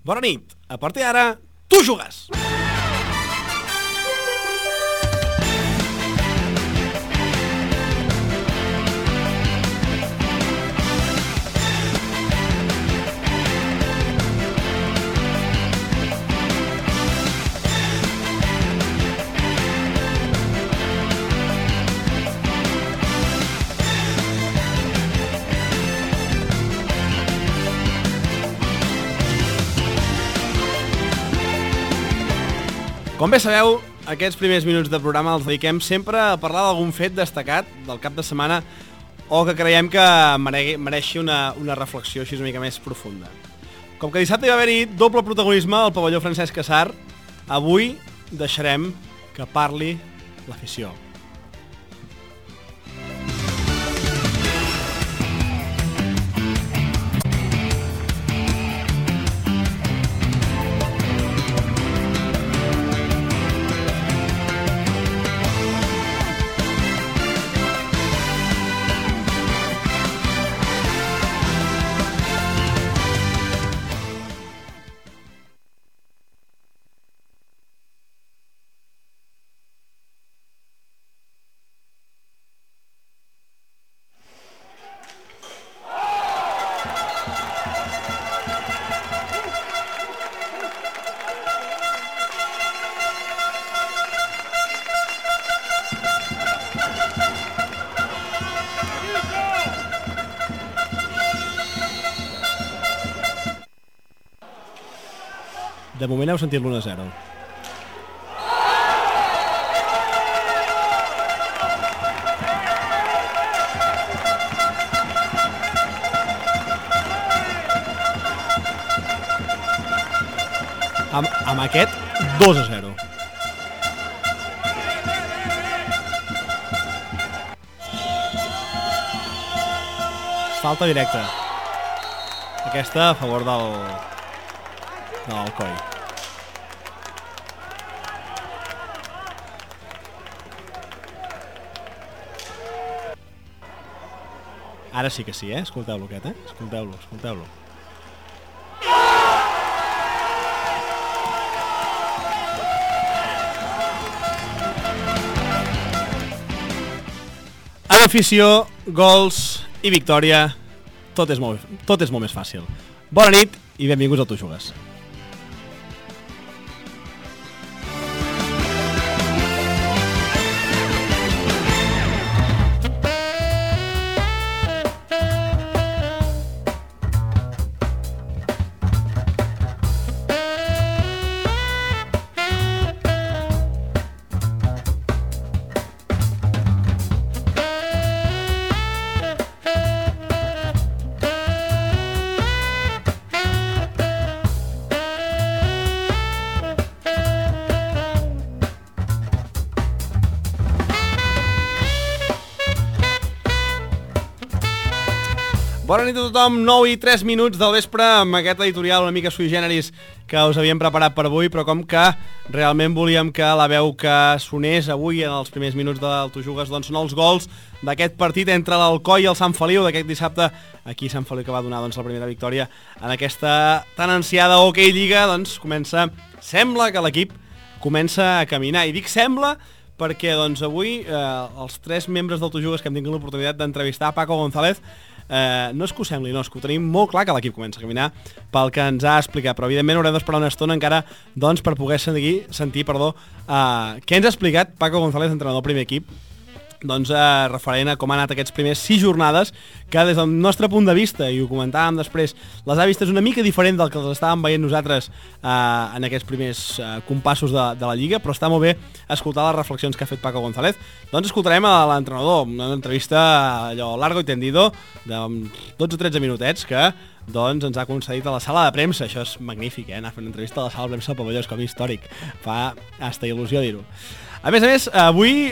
Bona nit. A partir d'ara, tu jugues! Com bé sabeu, aquests primers minuts de programa els dediquem sempre a parlar d'algun fet destacat del cap de setmana o que creiem que mereixi una reflexió així una mica més profunda. Com que dissabte hi va haver-hi doble protagonisme al pavelló Francesc Casar, avui deixarem que parli l'afició. De moment heu sentit l'1-0. Amb aquest 2-0. Falta directa. Aquesta a favor del Alcoi. Ara sí que sí, Escolteu-lo aquest, Escolteu-lo. Amb afició, gols i victòria, tot és molt més fàcil. Bona nit i benvinguts a Tu Jugues. Bona nit a tothom, 9 i 3 minuts del vespre amb aquest editorial una mica sui generis que us havíem preparat per avui, però com que realment volíem que la veu que sonés avui en els primers minuts del Tu Jugues doncs són els gols d'aquest partit entre l'Alcoi i el Sant Feliu d'aquest dissabte, aquí Sant Feliu que va donar doncs, la primera victòria en aquesta tan ansiada Hockey Lliga, doncs sembla que l'equip comença a caminar, i dic sembla perquè doncs avui els tres membres del Tu Jugues que hem tingut l'oportunitat d'entrevistar Paco González no és que ho sembli, no, és que ho tenim molt clar que l'equip comença a caminar pel que ens ha explicat, però evidentment haurem d'esperar una estona encara doncs, per poder sentir què ens ha explicat Paco González, entrenador del primer equip, doncs referent a com han anat aquests primers 6 jornades, que des del nostre punt de vista, i ho comentàvem després, les ha vistes una mica diferent del que els estàvem veient nosaltres en aquests primers compassos de la Lliga, però està molt bé escoltar les reflexions que ha fet Paco González. Doncs escoltarem a l'entrenador, una entrevista allò largo i tendido, de 12 o 13 minutets, que doncs ens ha concedit a la sala de premsa. Això és magnífic, anar a fer una entrevista a la sala de premsa al pavelló, és com històric, fa hasta il·lusió dir-ho. A més, avui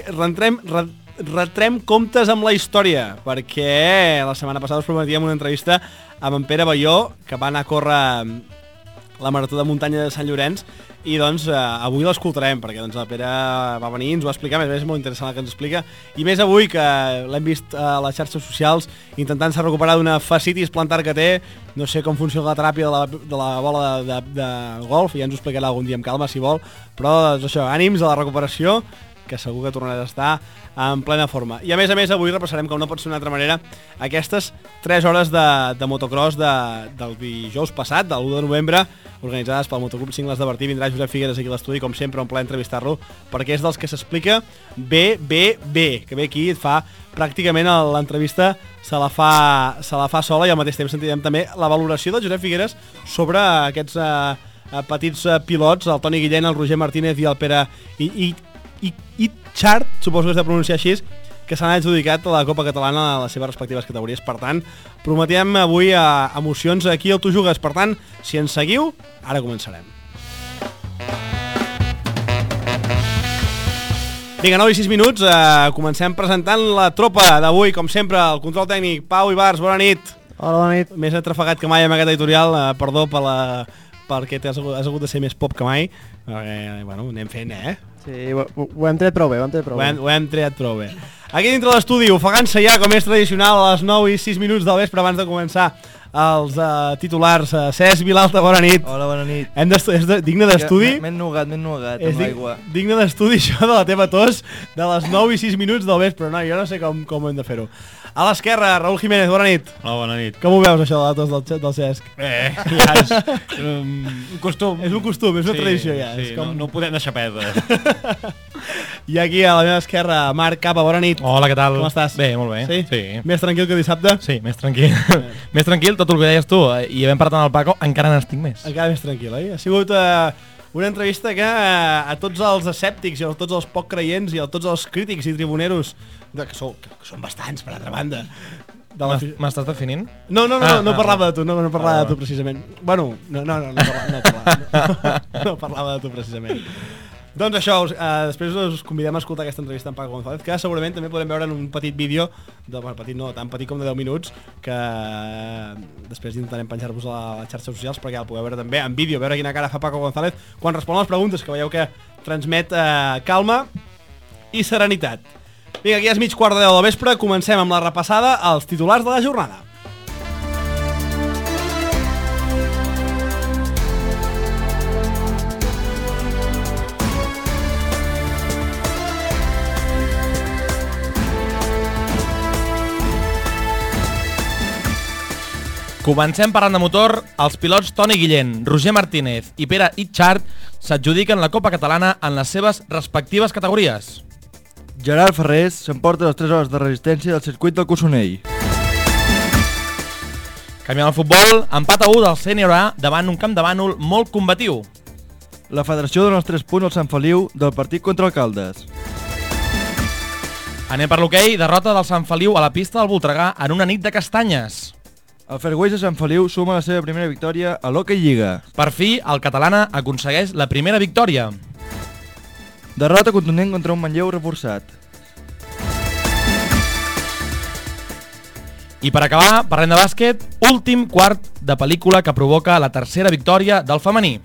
retrem comptes amb la història, perquè la setmana passada us prometíem una entrevista amb en Pere Balló, que va anar a córrer la Marató de Muntanya de Sant Llorenç, i doncs avui l'escoltarem, perquè doncs el Pere va venir i ens ho va explicar, més és molt interessant el que ens explica, i més avui que l'hem vist a les xarxes socials intentant-se recuperar d'una fascitis plantar que té, no sé com funciona la teràpia de la bola de golf, ja ens ho explicarà algun dia amb calma si vol, però doncs això, ànims a la recuperació, que segur que tornarà a estar en plena forma. I a més, avui repassarem, com no pot ser d'una altra manera, aquestes 3 hores de motocross del dijous passat, del 1 de novembre, organitzades pel Motoclub Cingles de Bertí. Vindrà Josep Figueres aquí a l'estudi, com sempre, un plaer entrevistar-lo, perquè és dels que s'explica bé, que ve aquí i et fa pràcticament l'entrevista se la fa sola, i al mateix temps sentirem també la valoració del Josep Figueres sobre aquests petits pilots, el Toni Guillén, el Roger Martínez i el Pere Itchart, suposo que és de pronunciar així, que s'han adjudicat a la Copa Catalana a les seves respectives categories. Per tant, prometem avui emocions aquí al Tu Jugues. Per tant, si ens seguiu, ara començarem. Vinga, 9 i 6 minuts, comencem presentant la tropa d'avui, com sempre, el control tècnic, Pau Ibars, bona nit. Hola, bona nit. Més atrafegat que mai amb aquest editorial, perdó perquè has hagut de ser més pop que mai, perquè, bueno, anem fent, Sí, ho hem tret prou bé, Ho hem tret prou bé. Aquí dintre de l'estudi, ofegant-se ja, com és tradicional, a les 9 i 6 minuts del vespre abans de començar els titulars. Cesc Vilalta, bona nit. Hola, bona nit. És digne d'estudi? M'he ennugat amb l'aigua. Digne d'estudi això de la teva tos de les 9 i 6 minuts del vespre. No, jo no sé com ho hem de fer-ho. A l'esquerra, Raúl Jiménez, bona nit. Hola, bona nit. Com ho veus, això de la tos del Cesc? Ja és un costum. És un costum, és una tradició ja. Sí, no ho podem deixar perdre. I aquí a la meva esquerra, Marc Capa, bona nit. Hola, què tal? Com estàs? Bé, molt bé. Sí? Més tranquil que dissabte? Sí, més tranquil. Més tranquil, tot el que deies tu. I havent parlat amb el Paco, encara n'estic més. Encara més tranquil, oi? Ha sigut una entrevista que a tots els escèptics i a tots els poc creients i a tots els crítics i tribuneros, que són bastants, per altra banda. M'estàs definint? No parlava de tu, no parlava de tu precisament. Bueno, no parlava de tu precisament. Doncs això, després us convidem a escoltar aquesta entrevista amb Paco González, que segurament també podem veure en un petit vídeo, tan petit com de 10 minuts, que després intentarem penjar-vos a les xarxes socials perquè el podeu veure també en vídeo, veure quina cara fa Paco González quan respon a les preguntes, que veieu que transmet calma i serenitat. Vinga, aquí és 9:15 del vespre, comencem amb la repassada als titulars de la jornada. Comencem parlant de motor. Els pilots Toni Guillén, Roger Martínez i Pere Itchart s'adjudiquen la Copa Catalana en les seves respectives categories. Gerard Ferrés s'emporta les 3 hores de resistència del circuit del Cossonell. Canviant al futbol, empat a 1 del Sènior A davant un camp de Bànol molt combatiu. La federació dona els 3 punts al Sant Feliu del partit contra el Caldes. Anem per l'hoquei, derrota del Sant Feliu a la pista del Voltregà en una nit de castanyes. El Fairways de Sant Feliu suma la seva primera victòria a l'Hockey Lliga. Per fi, el Catalana aconsegueix la primera victòria. Derrota contundent contra un Manlleu reforçat. I per acabar, parlem de bàsquet, últim quart de pel·lícula que provoca la tercera victòria del femení.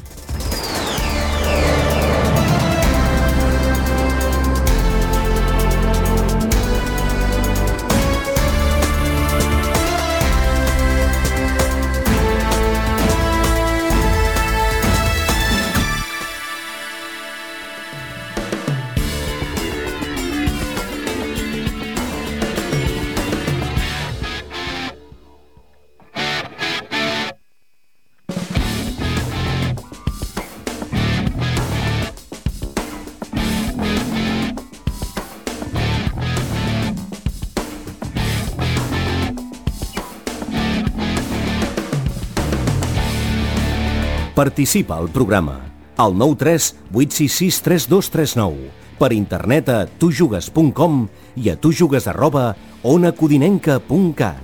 Participa al programa al 93 866 3239, per internet a tujugues.com i a tujugues@onacodinenca.cat.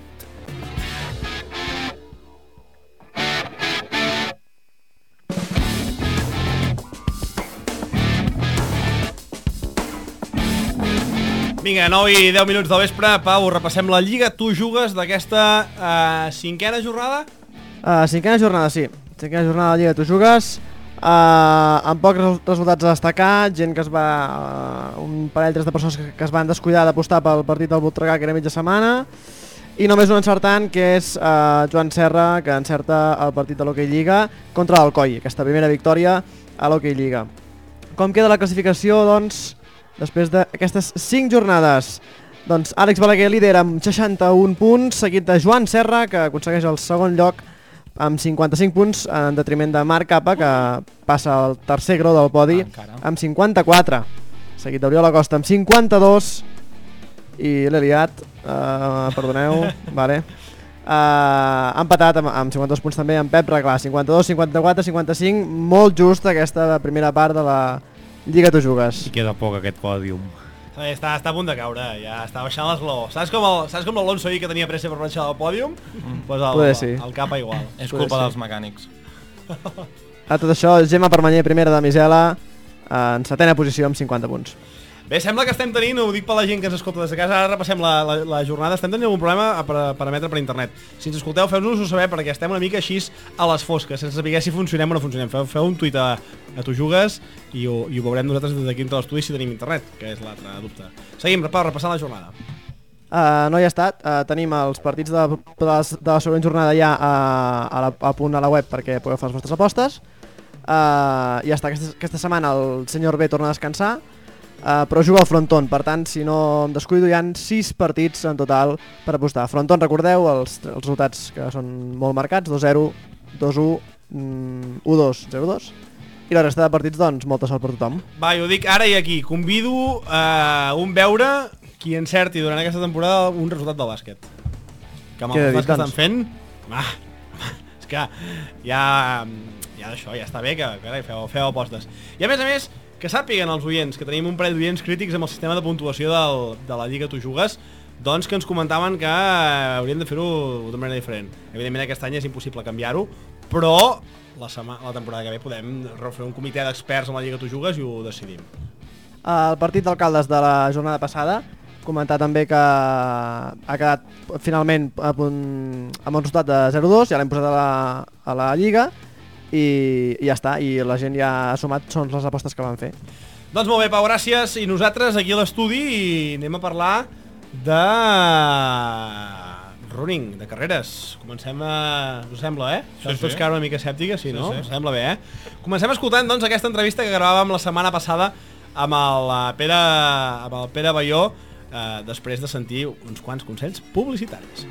Vinga, 9 i 10 minuts del vespre. Pau, repassem la Lliga Tu Jugues d'aquesta 5a jornada? 5a jornada, sí. 5a jornada de la Lliga Tu Jugues, amb pocs resultats a destacar, gent que es va... un parell, tres de persones que es van descuidar d'apostar pel partit del Voltregà, que era mitja setmana, i només un encertant, que és Joan Serra, que encerta el partit de l'Hockey Lliga contra l'Alcoi, aquesta primera victòria a l'Hockey Lliga. Com queda la classificació, doncs, després d'aquestes 5 jornades? Doncs Àlex Balaguer lidera amb 61 punts, seguit de Joan Serra, que aconsegueix el segon lloc amb 55 punts, en detriment de Marc Capa, que passa al tercer grau del podi amb 54. Seguit d'Oriol Acosta amb 52, i l'he liat, perdoneu, vale. Empatat amb 52 punts també amb Pep Reglà, 52, 54, 55, molt just aquesta primera part de la Lliga Tu Jugues. I queda poc aquest pòdium. Està a punt de caure, ja està baixant l'esgló. Saps com l'Alonso ahir que tenia pressa per baixar del pòdium? Pues el Capa igual. És culpa dels mecànics. A tot això, Gemma Permanyer, primera de Misela, en 7a posició amb 50 punts. Bé, sembla que estem tenint, ho dic per la gent que ens escolta des de casa, ara repassem la jornada, estem tenint algun problema per emetre per internet. Si ens escolteu, feu-nos-ho saber, perquè estem una mica així a les fosques, sense saber si funcionem o no funcionem. Feu un tuit a Tu Jugues i ho veurem nosaltres des d'aquí entre l'estudi si tenim internet, que és l'altre dubte. Seguim, repassant la jornada. No hi ha estat, tenim els partits de la següent jornada ja a punt a la web perquè podeu fer les vostres apostes. Ja està, aquesta setmana el senyor B torna a descansar, però juga al Fronton, per tant, si no em descuido, hi ha 6 partits en total per apostar. Fronton, recordeu, els resultats que són molt marcats, 2-0, 2-1, 1-2, 0-2, i la resta de partits, doncs, molta sort per tothom. Va, jo dic ara i aquí, convido un veure qui encerti durant aquesta temporada un resultat del bàsquet. Que amb els resultats que estan fent, és que ja d'això, ja està bé que feu apostes. I a més, que sàpiguen els oients, que tenim un parell d'oients crítics amb el sistema de puntuació de la Lliga Tu Jugues, doncs que ens comentaven que hauríem de fer-ho de manera diferent. Evidentment aquest any és impossible canviar-ho, però la temporada que ve podem fer un comitè d'experts amb la Lliga Tu Jugues i ho decidim. El partit d'alcaldes de la jornada passada, comentar també que ha quedat finalment amb un resultat de 0-2, ja l'hem posat a la Lliga, i ja està, i la gent ja ha sumat, són les apostes que van fer. Doncs molt bé, Pau, gràcies, i nosaltres aquí a l'estudi anem a parlar de running, de carreres. Comencem us sembla, Sí. Tots cara una mica escèptiques, sí, no? Us sembla bé, Comencem escoltant, doncs, aquesta entrevista que gravàvem la setmana passada amb el Pere Baió, després de sentir uns quants consells publicitaris.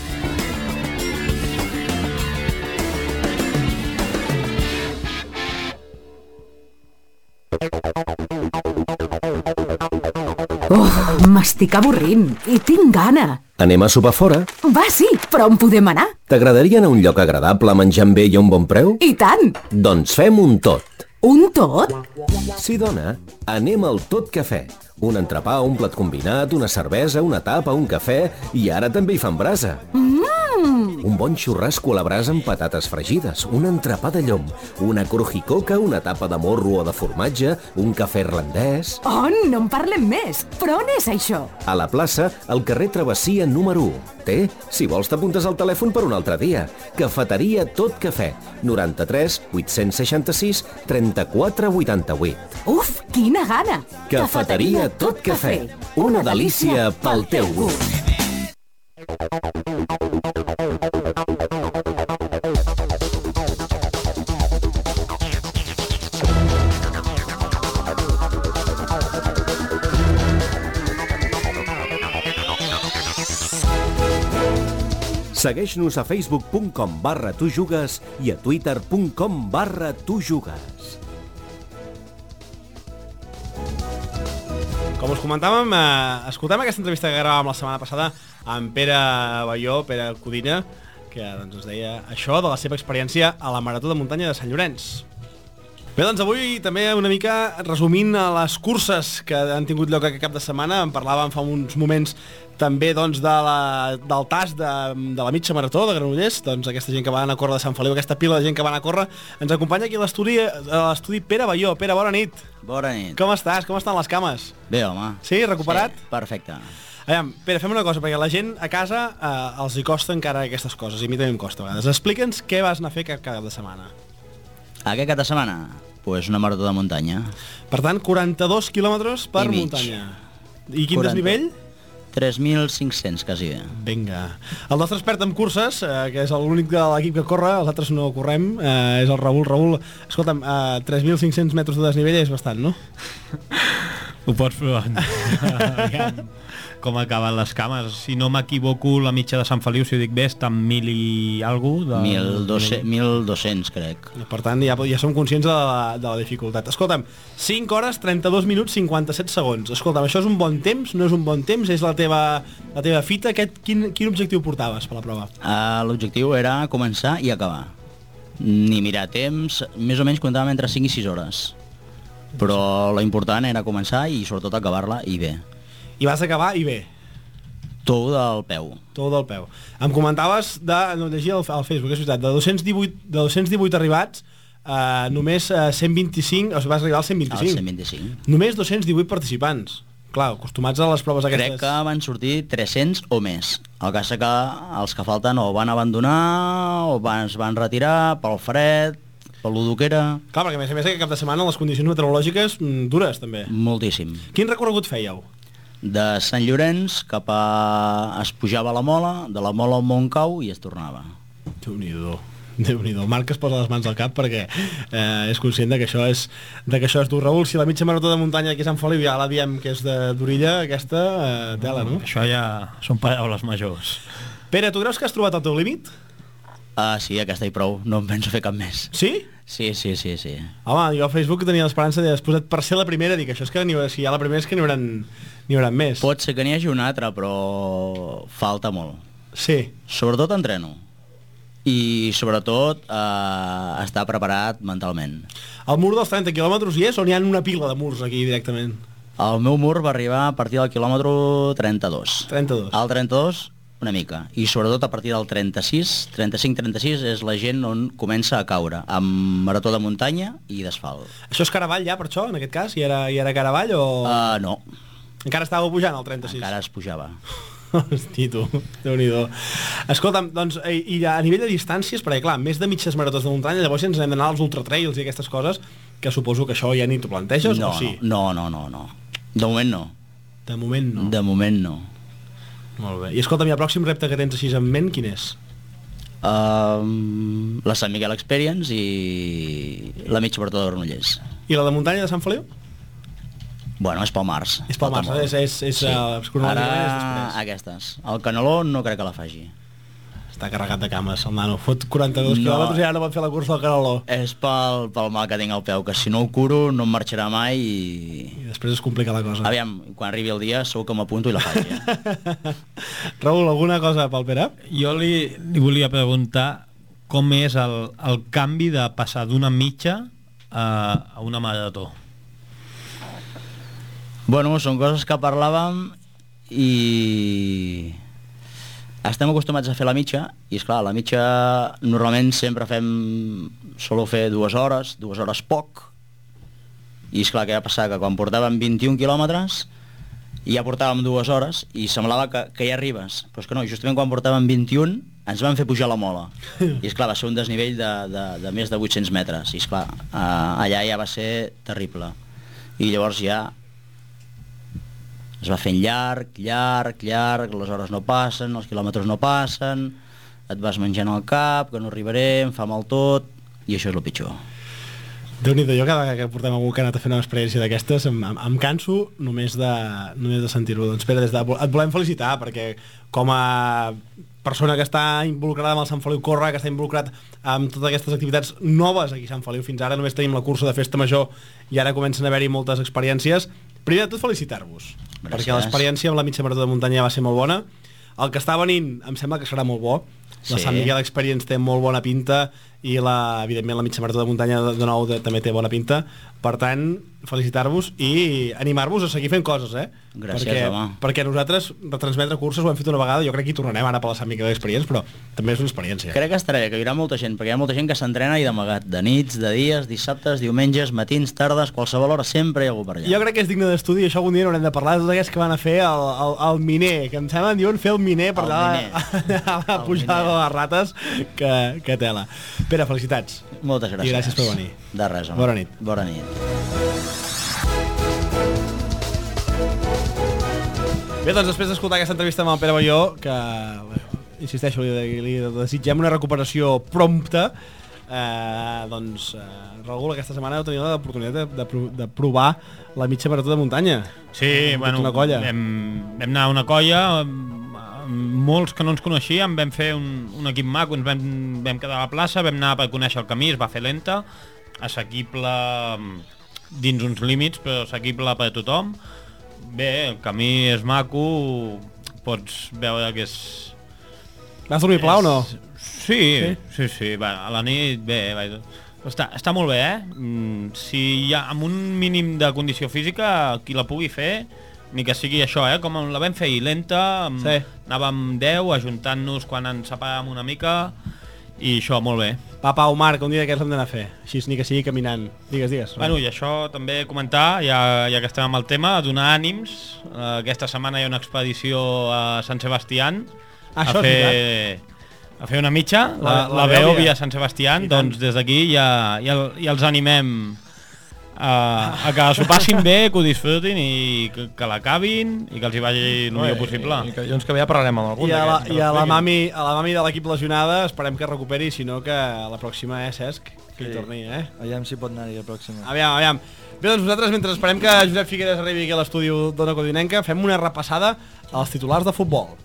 M'estic avorrint i tinc gana. Anem a sopar fora? Va, sí, però on podem anar? T'agradaria anar a un lloc agradable, menjant bé i a un bon preu? I tant! Doncs fem un tot. Un tot? Sí, dona, anem al Tot Cafè. Un entrepà, un plat combinat, una cervesa, una tapa, un cafè i ara també hi fan brasa. Un bon xurrasco a la brasa amb patates fregides, un entrepà de llom, una crujicoca, una tapa de morro o de formatge, un cafè irlandès... Oh, no en parlem més! Però on és això? A la plaça, al carrer Travessia número 1. Té? Si vols t'apuntes al telèfon per un altre dia. Cafeteria Tot Cafè, 93 866 34 88. Uf, quina gana! Cafeteria Tot Cafè, una delícia pel teu gust. Segueix-nos a facebook.com/tujugues i a twitter.com/tujugues. Com us comentàvem, escoltem aquesta entrevista que gravàvem la setmana passada amb Pere Baió, Pere Codina, que doncs, ens deia això de la seva experiència a la Marató de Muntanya de Sant Llorenç. Bé, doncs avui també una mica resumint les curses que han tingut lloc aquest cap de setmana. En parlàvem fa uns moments també doncs, del TAS de la mitja marató de Granollers, doncs aquesta gent que va anar a córrer de Sant Feliu, aquesta pila de gent que va anar a córrer. Ens acompanya aquí a l'estudi Pere Balló. Pere, bona nit. Bona nit. Com estàs? Com estan les cames? Bé, home. Sí, recuperat? Sí, perfecte. Aviam, Pere, fem una cosa, perquè la gent a casa els hi costa encara aquestes coses, i a mi també em costa a vegades. Explica'ns què vas anar a fer cada cap de setmana. Aquest cap de setmana? Pues una marató de muntanya. Per tant, 42 quilòmetres per muntanya. I quin desnivell? 3.500, quasi bé. Vinga. El nostre expert en curses, que és l'únic de l'equip que corre, els altres no correm, és el Raül. Raül, escolta'm, 3.500 metres de desnivell és bastant, no? Ho pots provar. Aviam com acaben les cames. Si no m'equivoco, la mitja de Sant Feliu, si ho dic bé, està en 1.000 i alguna cosa. 1.200, crec. Per tant, ja som conscients de la dificultat. Escolta'm, 5 hores, 32 minuts, 57 segons. Escolta'm, això és un bon temps? No és un bon temps? És la teva fita? Quin objectiu portaves per la prova? L'objectiu era començar i acabar. Ni mirar temps, més o menys comptàvem entre 5 i 6 hores. Però l'important era començar i sobretot acabar-la i bé. I vas acabar i bé. Tou del peu. Tou del peu. Em comentaves, no llegia al Facebook, és veritat, de 218 arribats, només 125, o sigui, vas arribar als 125. Al 125. Només 218 participants. Clar, acostumats a les proves aquestes. Crec que van sortir 300 o més. El cas és que els que falten o van abandonar o es van retirar pel fred, per l'udo que era. Clar, perquè a més aquest cap de setmana les condicions meteorològiques dures també. Moltíssim. Quin recorregut fèieu? De Sant Llorenç cap a... es pujava a la Mola, de la Mola al Montcau i es tornava. Déu-n'hi-do. Déu-n'hi-do. El Marc es posa les mans al cap perquè és conscient que això és dur. Raül, si la mitja marató de muntanya aquí a Sant Feliu ja la diem que és d'orilla, aquesta tela, no? Això ja són paraules majors. Pere, tu creus que has trobat el teu límit? Sí, aquesta i prou. No em penso fer cap més. Sí? Sí. Home, jo a Facebook tenia l'esperança de posat per ser la primera, dic, això és que si hi ha la primera és que n'hi haurà més. Pot ser que n'hi hagi una altra, però falta molt. Sí. Sobretot entreno. I sobretot estar preparat mentalment. El mur dels 30 quilòmetres hi és o n'hi ha una pila de murs aquí directament? El meu mur va arribar a partir del quilòmetre 32. 32. Al 32 una mica, i sobretot a partir del 35-36 és la gent on comença a caure, amb marató de muntanya i d'asfalt. Això és Caravall ja, per això, en aquest cas? I era Caravall o...? No. Encara estava pujant al 36? Encara es pujava. Hosti, tu, Déu-n'hi-do. Escolta'm, doncs, i a nivell de distàncies, perquè clar, més de mitges maratons de muntanya, llavors ens hem d'anar als ultratrails i aquestes coses, que suposo que això ja ni t'ho planteges, o sí? No. De moment no. De moment no? De moment no. Molt bé. I escolta'm, el pròxim repte que tens així en ment, quin és? La Sant Miquel Experience i la mitja marató de Granollers. I la de muntanya de Sant Feliu? Bueno, és pel març. És pel març, sí. Ara aquestes. El Caneló no crec que la faci. Està carregat de cames, el nano. Fot 42 quilòmetres i ara no pot fer la cursa del Caneló. És pel mal que tinc al peu, que si no ho curo no em marxarà mai i després es complica la cosa. Aviam, quan arribi el dia segur que m'apunto i la faig ja. Raül, alguna cosa pel Pere? Jo li volia preguntar com és el canvi de passar d'una mitja a una marató. Bueno, són coses que parlàvem i estem acostumats a fer la mitja i esclar, la mitja normalment sempre soleu fer 2 hores poc, i esclar, què va passar? Que quan portàvem 21 quilòmetres ja portàvem 2 hores i semblava que ja arribes, però és que no, justament quan portàvem 21 ens van fer pujar la Mola i esclar, va ser un desnivell de més de 800 metres i esclar, allà ja va ser terrible i llavors ja es va fent llarg, les hores no passen, els quilòmetres no passen, et vas menjant el cap, que no arribaré, em fa mal tot, i això és el pitjor. Déu-n'hi-do, jo cada vegada que portem algú que ha anat a fer una experiència d'aquestes em canso només de sentir-ho. Doncs Pere, et volem felicitar, perquè com a persona que està involucrada amb el Sant Feliu Corre, que està involucrat amb totes aquestes activitats noves aquí a Sant Feliu, fins ara només tenim la cursa de festa major i ara comencen a haver-hi moltes experiències. Primer de tot felicitar-vos, perquè l'experiència amb la mitja marató de muntanya va ser molt bona. El que està venint em sembla que serà molt bo. La Sant Miquel Experience té molt bona pinta i evidentment la mitja marató de muntanya de nou també té bona pinta. Per tant, felicitar-vos i animar-vos a seguir fent coses, Gràcies, home. Perquè nosaltres retransmetre curses ho hem fet una vegada, jo crec que hi tornarem ara per la Sant Miquel d'Experients, però també és una experiència. Crec que estarà bé, que hi haurà molta gent, perquè hi ha molta gent que s'entrena i d'amagat, de nits, de dies, dissabtes, diumenges, matins, tardes, qualsevol hora, sempre hi ha algú per allà. Jo crec que és digne d'estudi, això algun dia n'haurem de parlar, de tots aquests que van a fer el miner, que em sembla diuen fer el miner per allà a la pujada de les rates, que tela. Pere, felicitats. Moltes gràcies. I gràcies per venir. De res, home. Bona nit. Bona nit. Bé, doncs després d'escoltar aquesta entrevista amb el Pere Balló, que, insisteixo, li desitgem una recuperació prompta, Raül, aquesta setmana heu tenit l'oportunitat de provar la mitja marató de muntanya. Sí, bueno, una colla. Vam anar a una colla, molts que no ens coneixíem, vam fer un equip maco, ens vam quedar a la plaça, vam anar per conèixer el camí, es va fer lenta, assequible dins uns límits, però assequible per a tothom. Bé, el camí és maco, pots veure que és... Vas dormir pla o no? Sí. Va, a la nit, bé, està molt bé, Si hi ha amb un mínim de condició física, qui la pugui fer, ni que sigui això, com la vam fer lenta, anàvem 10, ajuntant-nos quan ens separàvem una mica, i això, molt bé. Papa o Marc, un dia d'aquests l'hem d'anar a fer, així ni que sigui caminant. Digues. Bueno, i això també comentar, ja que estem amb el tema, donar ànims. Aquesta setmana hi ha una expedició a Sant Sebastián a fer una mitja, la Beòvia a Sant Sebastián, doncs des d'aquí ja els animem a que s'ho passin bé, que ho disfrutin i que l'acabin i que els hi vagi el millor possible. I que que ja parlarem amb algun d'aquests. I a la mami de l'equip lesionada esperem que recuperi, si no que la pròxima Cesc, que hi torni, Aviam si pot anar-hi la pròxima. Aviam. Bé, doncs nosaltres, mentre esperem que Josep Figueres arribi aquí a l'estudi d'Ona Codinenca, fem una repassada als titulars de futbol.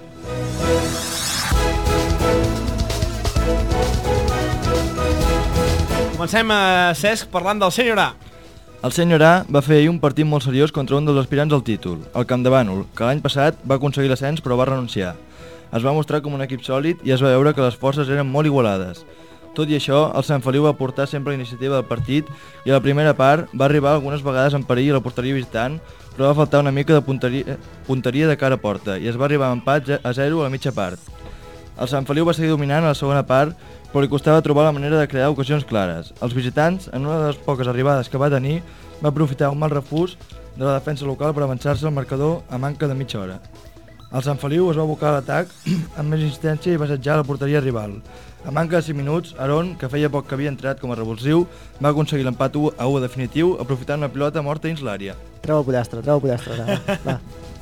Comencem, Cesc, parlant del sènior A. El sènior A va fer ahir un partit molt seriós contra un dels aspirants al títol, el Camp de Bànol, que l'any passat va aconseguir l'ascens però va renunciar. Es va mostrar com un equip sòlid i es va veure que les forces eren molt igualades. Tot i això, el Sant Feliu va portar sempre la iniciativa del partit i a la primera part va arribar algunes vegades en perill a la porteria visitant, però va faltar una mica de punteria de cara a porta i es va arribar a empat a 0 a la mitja part. El Sant Feliu va seguir dominant a la segona part, però li costava trobar la manera de crear ocasions clares. Els visitants, en una de les poques arribades que va tenir, va aprofitar un mal refús de la defensa local per avançar-se al marcador a manca de mitja hora. El Sant Feliu es va abocar a l'atac amb més insistència i va assetjar la porteria rival. A manca de 5 minuts, Aron, que feia poc que havia entrat com a revulsiu, va aconseguir l'empat 1-1 definitiu aprofitant una pilota morta dins l'àrea. Treu el pollastre. Va.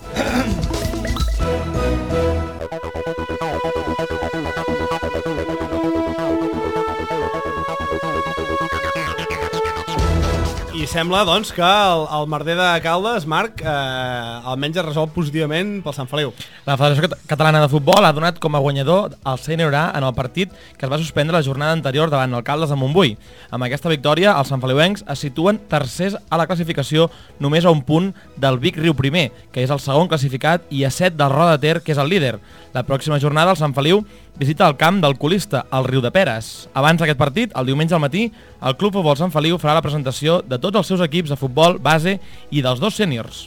I sembla, doncs, que el merder de Caldes, Marc, almenys es resol positivament pel Sant Feliu. La Federació Catalana de Futbol ha donat com a guanyador el sènior A en el partit que es va suspendre la jornada anterior davant el Caldes de Montbui. Amb aquesta victòria, els santfeliuencs es situen tercers a la classificació només a un punt del Vic Riu Primer, que és el segon classificat, i a 7 del Roda de Ter, que és el líder. La pròxima jornada el Sant Feliu visita el camp del colista, el Riu de Peres. Abans d'aquest partit, el diumenge al matí, el Club Futbol Sant Feliu farà la presentació de tots els seus equips de futbol base i dels 2 sèniors.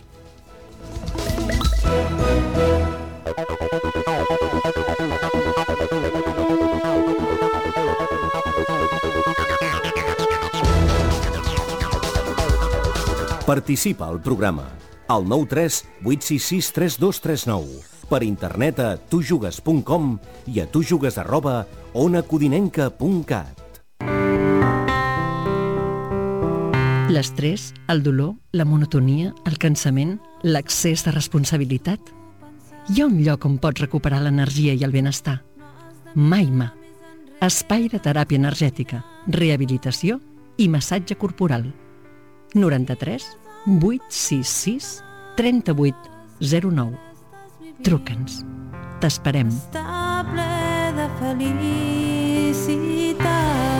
Participa al programa al 93 866 3239, per internet a tujugues.com i a tujugues@onacodinenca.cat. L'estrès, el dolor, la monotonia, el cansament, l'excés de responsabilitat. Hi ha un lloc on pots recuperar l'energia i el benestar. Maima. Espai de teràpia energètica, rehabilitació i massatge corporal. 93 866 3809. Truca'ns. T'esperem. Està ple de felicitat.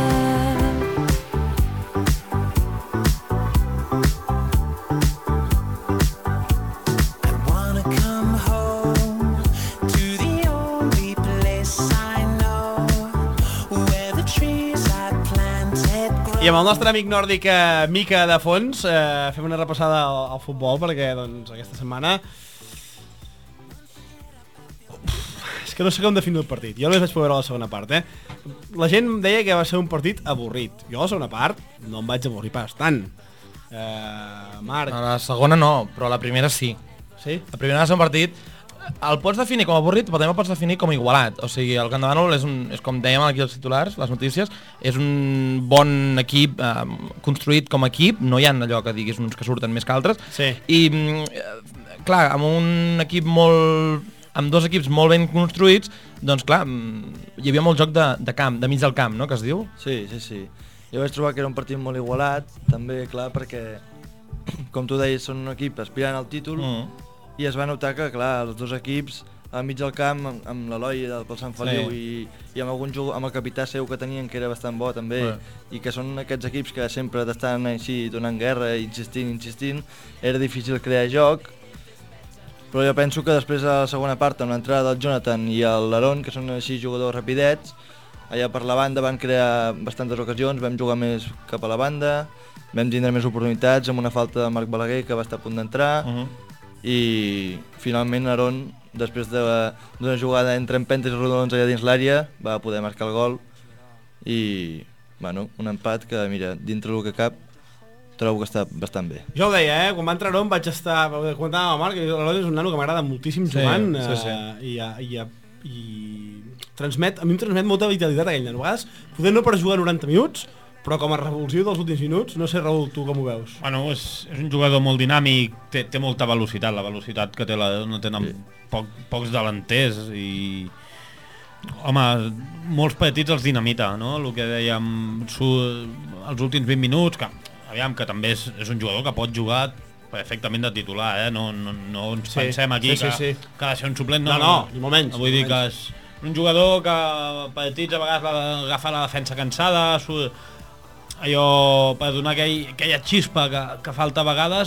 Trees I amb el nostre amic nòrdic Mica de fons fem una repassada al futbol perquè doncs, aquesta setmana és que no sé com definir el partit. Jo només vaig poder veure la segona part. La gent deia que va ser un partit avorrit. Jo a la segona part no em vaig avorrir pas tant. Marc. A la segona no, però la primera sí. Sí? La primera va ser un partit... El pots definir com avorrit, però també el pots definir com igualat. O sigui, el Camp de Bànol és com dèiem aquí els titulars, les notícies, és un bon equip construït com a equip, no hi ha allò que diguis uns que surten més que altres. Sí. I, clar, amb un equip molt... amb dos equips molt ben construïts, doncs clar, hi havia molt joc de camp, de mig del camp, no?, que es diu? Sí. Jo vaig trobar que era un partit molt igualat, també, clar, perquè, com tu deies, són un equip aspirant al títol, i es va notar que, clar, els dos equips al mig del camp, amb l'Eloi pel Sant Feliu i amb algun amb el capità seu que tenien, que era bastant bo també, i que són aquests equips que sempre estan així donant guerra, insistint, era difícil crear joc, però jo penso que després de la segona part, amb l'entrada del Jonathan i l'Aaron, que són així jugadors rapidets, allà per la banda van crear bastantes ocasions, vam jugar més cap a la banda, vam tindre més oportunitats amb una falta de Marc Balaguer que va estar a punt d'entrar, i finalment Aaron, després d'una jugada entre empentes i rodons allà dins l'àrea, va poder marcar el gol i, bueno, un empat que, mira, dintre el que cap, trobo que està bastant bé. Jo ho deia, quan va entrar Aaron vaig estar comentant amb el Marc, l'Aaron és un nano que m'agrada moltíssim jugant i transmet, a mi em transmet molta vitalitat aquell nano. A vegades, poder no per jugar 90 minuts, però com a revulsiu dels últims minuts, no sé, Raül, tu com ho veus? Bueno, és un jugador molt dinàmic, té molta velocitat, la velocitat que té no tenen pocs delanters i... Home, molts petits els dinamita, no? El que dèiem els últims 20 minuts, que aviam, que també és un jugador que pot jugar perfectament de titular, no ens pensem aquí que ha de ser un suplent, no, ni molt menys. Vull dir que és un jugador que petits a vegades agafa la defensa cansada, allò per donar aquella xispa que falta a vegades,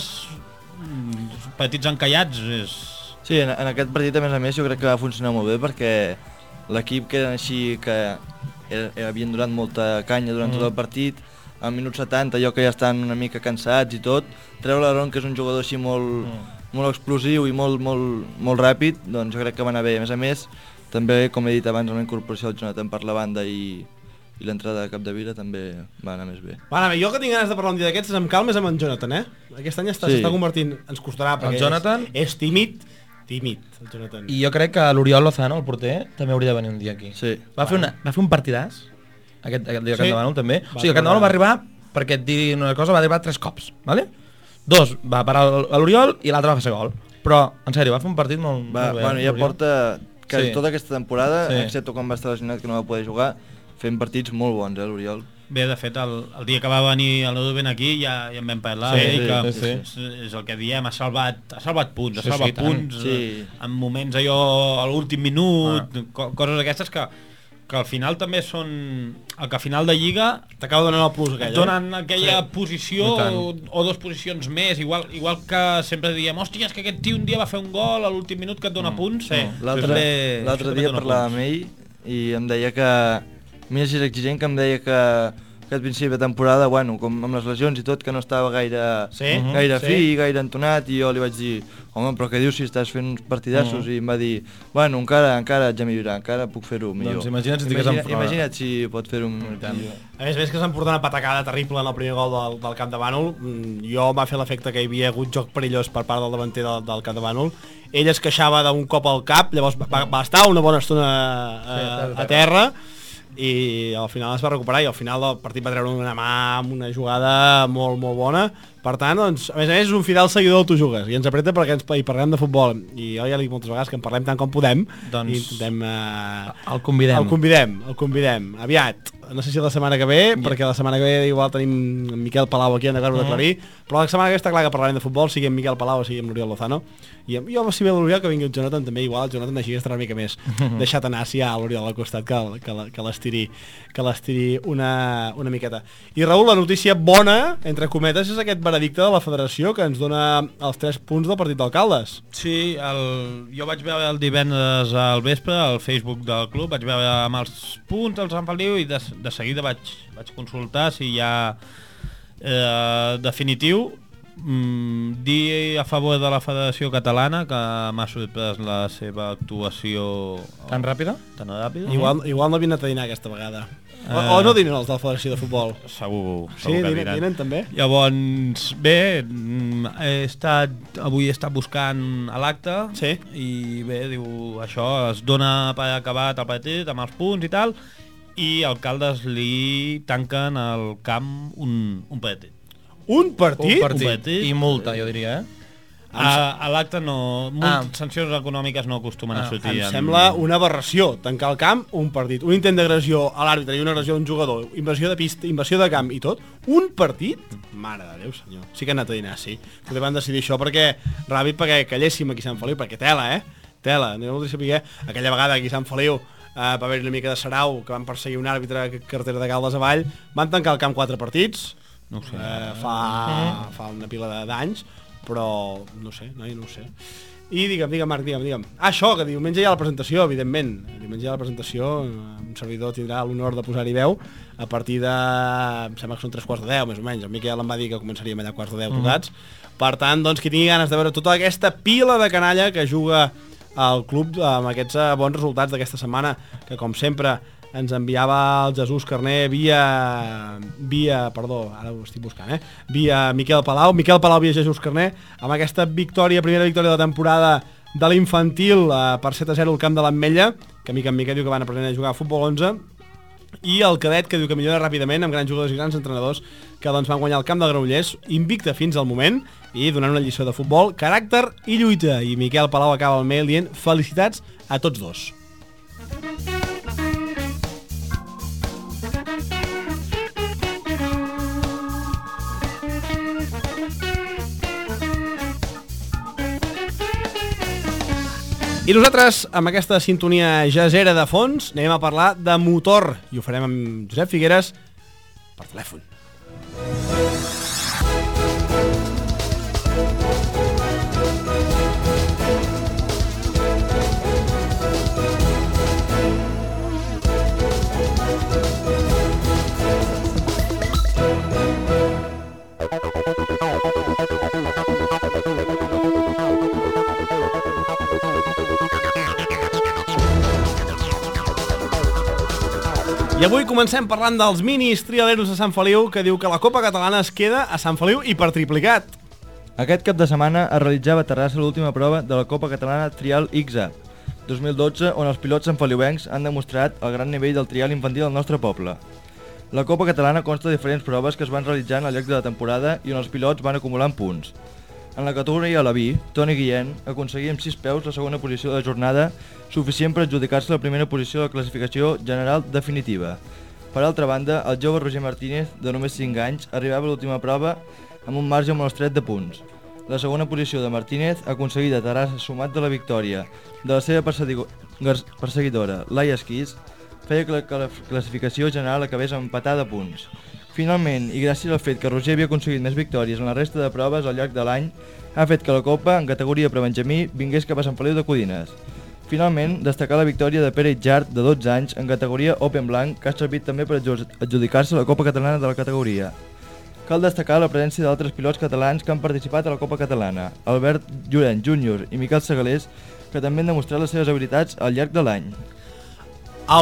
petits encallats és... Sí, en aquest partit a més jo crec que va funcionar molt bé perquè l'equip que eren així que havien donat molta canya durant tot el partit, al minut 70 allò que ja estan una mica cansats i tot, treure l'Aaron, que és un jugador així molt explosiu i molt ràpid, doncs jo crec que va anar bé. A més, també, com he dit abans, la incorporació del Jonathan per la banda i l'entrada de Capdevila també va anar més bé. Va anar bé. Jo que tinc ganes de parlar un dia d'aquests amb calma és amb en Jonathan, Aquest any s'està convertint, ens costarà perquè és tímid, el Jonathan. I jo crec que l'Oriol Lozano, el porter, també hauria de venir un dia aquí. Sí. Va fer un partidàs, aquest dia al Camp de Bànol també. O sigui, el Camp de Bànol va arribar, perquè et digui una cosa, va arribar 3 cops, ¿vale? 2 va parar a l'Oriol i l'altre va fer gol. Però, en sèrio, va fer un partit molt bé. Bueno, ja porta quasi tota aquesta temporada, excepte quan va estar lesionat que no va poder jugar, fent partits molt bons, l'Oriol. Bé, de fet, el dia que va venir el Rubén aquí ja en vam parlar, és el que diem, ha salvat punts, en moments allò a l'últim minut, coses aquestes que al final també són el que a final de Lliga t'acaba donant el plus aquell, donen aquella posició o 2 posicions més, igual que sempre diem, hòstia, és que aquest tio un dia va fer un gol a l'últim minut que et dona punts. L'altre dia parlava amb ell i em deia que mira si és exigent, que em deia que al principi de temporada, bueno, com amb les lesions i tot, que no estava gaire fi, gaire entonat, i jo li vaig dir, home, però què dius si estàs fent uns partidassos? I em va dir, bueno, encara haig de millorar, encara puc fer-ho millor. Doncs imagina't si pot fer-ho millor. A més, que s'han portat una patacada terrible en el primer gol del Camp de Bànol. Jo m'ha fet l'efecte que hi havia hagut joc perillós per part del davanter del Camp de Bànol. Ell es queixava d'un cop al cap, llavors va estar una bona estona a terra, i al final es va recuperar i al final del partit va treure una mà amb una jugada molt bona. Per tant, doncs, a més és un fidel seguidor del Tu Jugues i ens apreta perquè hi parlem de futbol i jo ja li dic moltes vegades que en parlem tant com podem, doncs, i intentem el convidem aviat, no sé si la setmana que ve, perquè la setmana que ve igual tenim en Miquel Palau aquí, han d'aclarir, però la setmana que ve està clar que parlarem de futbol, sigui amb Miquel Palau o sigui amb l'Oriol Lozano, i jo si ve l'Oriol que vingui el Jonathan també, igual el Jonathan així estarà una mica més deixat anar si hi ha l'Oriol al costat que l'estiri una miqueta. I Raül, la notícia bona, entre cometes, és aquest veredicte de la federació que ens dona els 3 punts del partit d'alcaldes. Sí, jo vaig veure el divendres al vespre al Facebook del club, vaig veure amb els punts del Sant Feliu i de seguida vaig consultar si hi ha definitiu. Dir a favor de la Federació Catalana, que m'ha sorprès la seva actuació tan ràpida. Igual no havien anat a dinar aquesta vegada. O no dinen els de la Federació de Futbol? Segur sí, que dinen també. Llavors, bé, avui he estat buscant a l'acte, sí. I bé, diu, això es dona per acabat el partit amb els punts i tal, i els Caldes li tanquen el camp un partit. Un partit? Un partit. I multa, jo diria, A l'acte no... Sancions econòmiques no acostumen a sortir. Em sembla una aberració tancar el camp un partit. Un intent d'agressió a l'àrbitre i una agressió a un jugador, invasió de pista, invasió de camp i tot. Un partit? Mare de Déu, senyor. Sí que han anat a dinar, sí. Potser van decidir això perquè perquè calléssim aquí a Sant Feliu, perquè tela, Tela. No voldria saber aquella vegada aquí a Sant Feliu va haver-hi una mica de sarau, que van perseguir un àrbitre a carretera de Caldes avall, van tancar el camp 4 partits, no ho sé. Fa una pila d'anys, però no ho sé. I digue'm, Marc, digue'm. Això, que diumenge hi ha la presentació, evidentment. Diumenge hi ha la presentació, un servidor tindrà l'honor de posar-hi veu a partir de... em sembla que són 3:15, més o menys. El Miquel em va dir que començaríem allà a 10:15 tocats. Per tant, doncs, qui tingui ganes de veure tota aquesta pila de canalla que juga al club amb aquests bons resultats d'aquesta setmana, que com sempre ens enviava el Jesús Carner via Miquel Palau via Jesús Carner, amb aquesta primera victòria de la temporada de l'infantil per 7-0 al camp de l'Ametlla, que mica en mica diu que van aprenent a jugar a futbol 11, i el cadet, que diu que millora ràpidament amb grans jugadors i grans entrenadors que doncs van guanyar el camp de Granollers, invicte fins al moment, i donant una lliçó de futbol, caràcter i lluita. I Miquel Palau acaba el mail dient felicitats a tots dos. I nosaltres, amb aquesta sintonia jazzera de fons, anem a parlar de motor, i ho farem amb Josep Figueres per telèfon. I avui comencem parlant dels minis trialeros de Sant Feliu, que diu que la Copa Catalana es queda a Sant Feliu i per triplicat. Aquest cap de setmana es realitzava a Terrassa l'última prova de la Copa Catalana Trial XA 2012, on els pilots sanfeliuencs han demostrat el gran nivell del trial infantil al nostre poble. La Copa Catalana consta de diferents proves que es van realitzant al llarg de la temporada i on els pilots van acumulant punts. En la categoria Alaví, Toni Guillén aconseguia amb 6 peus la segona posició de la jornada, suficient per adjudicar-se la primera posició de la classificació general definitiva. Per altra banda, el jove Roger Martínez, de només 5 anys, arribava a l'última prova amb un marge molt estret de punts. La segona posició de Martínez, aconseguida a Terrassa sumat de la victòria de la seva perseguidora, Laia Esquís, feia que la classificació general acabés empatada a punts. Finalment, i gràcies al fet que Roger havia aconseguit més victòries en la resta de proves al llarg de l'any, ha fet que la Copa, en categoria prebenjamí, vingués cap a Sant Feliu de Codines. Finalment, destacar la victòria de Pere Itjart, de 12 anys, en categoria Open Blanc, que ha servit també per adjudicar-se la Copa Catalana de la categoria. Cal destacar la presència d'altres pilots catalans que han participat a la Copa Catalana, Albert Llorenç Júnior i Miquel Segalés, que també han demostrat les seves habilitats al llarg de l'any. El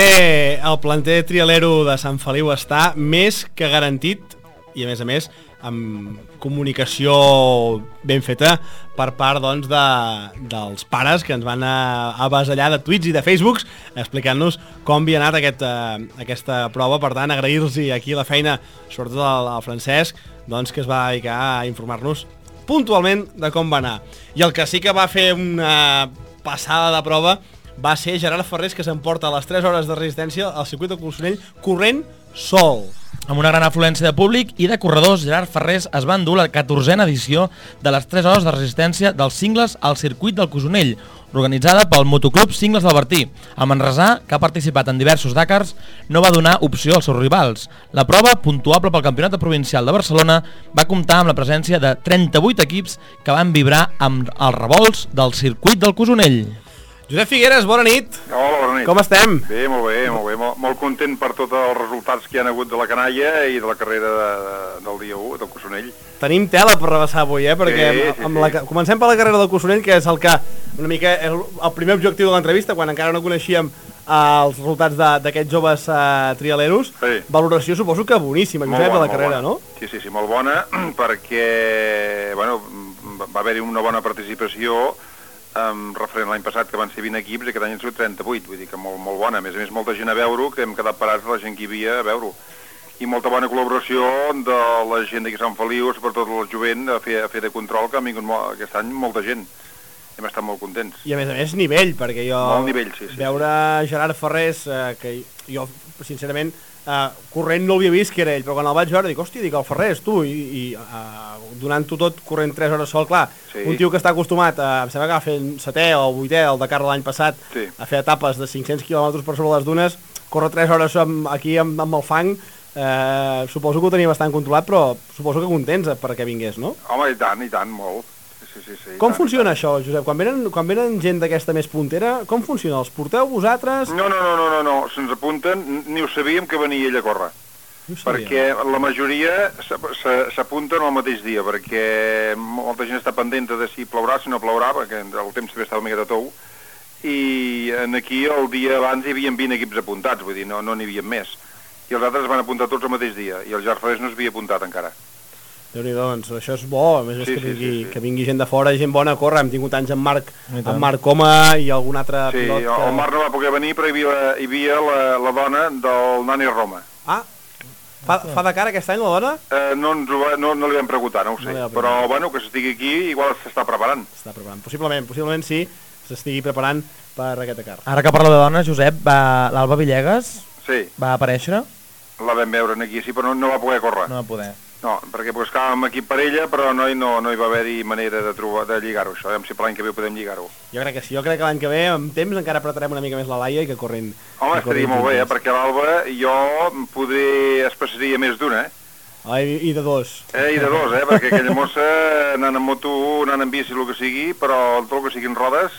planter trialero de Sant Feliu està més que garantit i a més amb comunicació ben feta per part doncs, dels pares que ens van avasallar de tuits i de Facebooks explicant-nos com havia anat aquesta prova. Per tant, agrair-los aquí la feina, sobretot al Francesc, doncs, que es va dedicar a informar-nos puntualment de com va anar. I el que sí que va fer una passada de prova va ser Gerard Ferrés, que s'emporta les 3 hores de resistència al circuit de Colsonell corrent sol. Amb una gran afluència de públic i de corredors, Gerard Ferrés es va endur la 14a edició de les 3 hores de resistència dels cingles al circuit del Cosonell, organitzada pel Motoclub Cingles del Bertí. El manresà, que ha participat en diversos Dakars, no va donar opció als seus rivals. La prova, puntuable pel Campionat Provincial de Barcelona, va comptar amb la presència de 38 equips que van vibrar amb els revolts del circuit del Cosonell. Josep Figueres, bona nit. Hola, bona bona nit. Com estem? Bé, molt bé, molt bé. Molt content per tots els resultats que hi ha hagut de la canalla i de la carrera del dia 1, del Cossonell. Tenim tela per rebassar avui, perquè comencem per la carrera del Cossonell, que és el que una mica és el primer objectiu de l'entrevista, quan encara no coneixíem els resultats d'aquests joves trialeros. Valoració suposo que boníssima, Josep, de la carrera, no? Sí, molt bona, perquè va haver-hi una bona participació referent l'any passat, que van ser 20 equips, i aquest any han sigut 38, vull dir que molt bona. A més, molta gent a veure-ho, que hem quedat parats la gent que hi havia a veure-ho. I molta bona col·laboració de la gent d'aquí Sant Feliu, sobretot el jovent, a fer de control, que ha vingut aquest any molta gent. Hem estat molt contents. I a més nivell, perquè jo... Molt nivell, sí. Veure Gerard Ferrés, que jo, sincerament, corrent no l'havia vist que era ell, però quan el vaig veure dic, hòstia, el Ferrés, tu, i donant-ho tot corrent 3 hores sol, clar, un tio que està acostumat, em sembla que va fer 7è o 8è el Dakar l'any passat, a fer etapes de 500 km per sobre les dunes, córrer 3 hores aquí amb el fang, suposo que ho tenia bastant controlat, però suposo que contents perquè vingués, no? Home, i tant, molt. Sí, com funciona això, Josep? Quan venen gent d'aquesta més puntera, com funciona? Els porteu vosaltres? No, se'ns apunten, ni ho sabíem que venia ell a córrer. Perquè la majoria s'apunten al mateix dia, perquè molta gent està pendent de si plourà, si no plourà, perquè el temps també estava una mica de tou, i aquí el dia abans hi havia 20 equips apuntats, vull dir, no n'hi havia més. I els altres van apuntar tots al mateix dia, i el Gerard Ferrés no s'havia apuntat encara. Déu-n'hi-do, doncs això és bo, a més que vingui gent de fora, gent bona a córrer. Hem tingut anys amb Marc Coma i algun altre pilot. Sí, el Marc no va poder venir, però hi havia la dona del Nani Roma. Fa Dakar aquest any la dona? No li vam preguntar, no ho sé, però bueno, que s'estigui aquí igual s'està preparant. Possiblement sí, s'estigui preparant per aquest Dakar. Ara que parlo de dones, Josep, l'Alba Villegas va aparèixer? La vam veure aquí, sí, però no va poder córrer. No va poder. No, perquè buscàvem equip per ella, però no hi va haver-hi manera de lligar-ho, això. Si per l'any que ve podem lligar-ho. Jo crec que sí, jo crec que l'any que ve, amb temps, encara apretarem una mica més la Laia i que corrin... Home, estaria molt bé, perquè l'Alba jo poder especiaria més d'una, I de dos. I de dos, perquè aquella mossa anant en moto, anant en bici, el que sigui, però tot el que siguin rodes,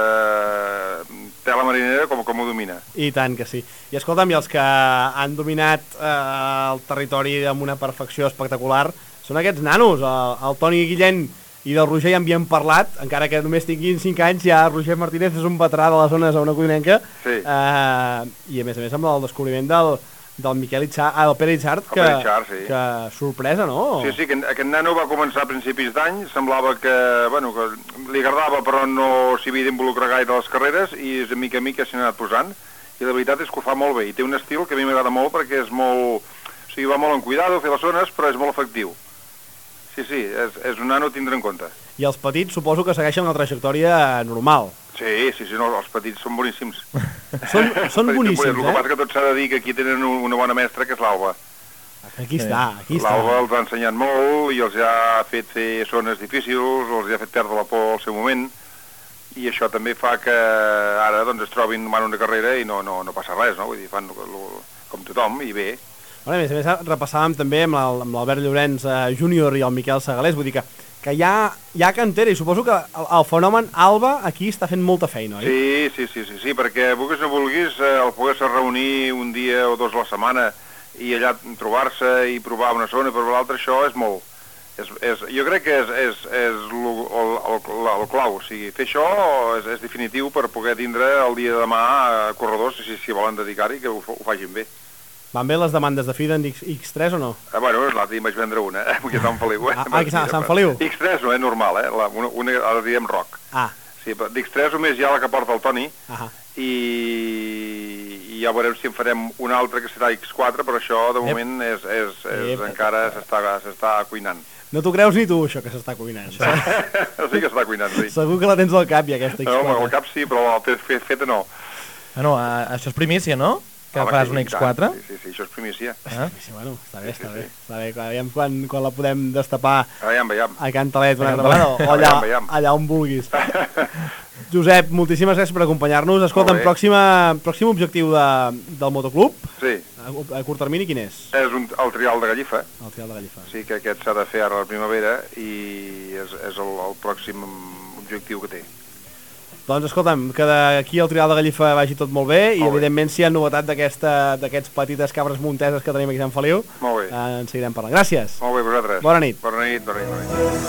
té la marinera com ho domina. I tant que sí. I escolta'm, i els que han dominat el territori amb una perfecció espectacular són aquests nanos, el Toni Guillén i del Roger ja en havíem parlat, encara que només tinguin 5 anys, ja Roger Martínez és un veterà de les zones a una codinenca, i a més amb el descobriment del Pere Itzart, que sorpresa, no? Sí, aquest nano va començar a principis d'any, semblava que li agradava però no s'hi havia d'involucrar gaire a les carreres i de mica en mica s'hi ha anat posant, i la veritat és que ho fa molt bé, i té un estil que a mi m'agrada molt perquè és molt... O sigui, va molt en cuidado, fer les zones, però és molt efectiu. Sí, és un nano a tindre en compte. I els petits suposo que segueixen una trajectòria normal. Sí, no, els petits són boníssims. Són boníssims, El que passa que tot s'ha de dir que aquí tenen una bona mestra, que és l'Alba. Aquí està. L'Alba els ha ensenyat molt i els ha fet fer zones difícils, els ha fet perdre la por al seu moment, i això també fa que ara es trobin una carrera i no passa res, no? Vull dir, fan com tothom i bé. A més, repassàvem també amb l'Albert Llorenç Júnior i el Miquel Segalés, vull dir que hi ha cantera, i suposo que el fenomen Alba aquí està fent molta feina, oi? Sí, perquè vulguis o no vulguis, el poder-se reunir un dia o dos a la setmana i allà trobar-se i provar una zona per l'altra, això és molt. Jo crec que és el clau, o sigui, fer això és definitiu per poder tindre el dia de demà corredors, si volen dedicar-hi, que ho facin bé. Van bé les demandes de FIDA en X3 o no? L'altre dia vaig vendre una, aquí a Sant Feliu. Aquí a Sant Feliu? X3 no, és normal, una la diem rock. Sí, d'X3 només hi ha la que porta el Toni, i ja veurem si en farem una altra que serà X4, però això de moment encara s'està cuinant. No t'ho creus ni tu, això que s'està cuinant. Sí que s'està cuinant, sí. Segur que la tens al cap, ja, aquesta X4. No, al cap sí, però feta no. Això és primícia, no? Que faràs una X4? Sí, això és primícia. Bueno, està bé. Aviam quan la podem destapar a Can Talet una altra vegada, o allà on vulguis. Josep, moltíssimes gràcies per acompanyar-nos. Escolta'm, pròxim objectiu del motoclub? Sí. A curt termini, quin és? És el trial de Gallifa. El trial de Gallifa. Sí, que aquest s'ha de fer ara a la primavera i és el pròxim objectiu que té. Doncs escolta'm, que d'aquí al Trial de Gallifa vagi tot molt bé i evidentment si hi ha novetat d'aquests petites cabres monteses que tenim aquí a Sant Feliu, en seguirem parlant. Gràcies. Molt bé, vosaltres. Bona nit. Bona nit, bona nit, bona nit.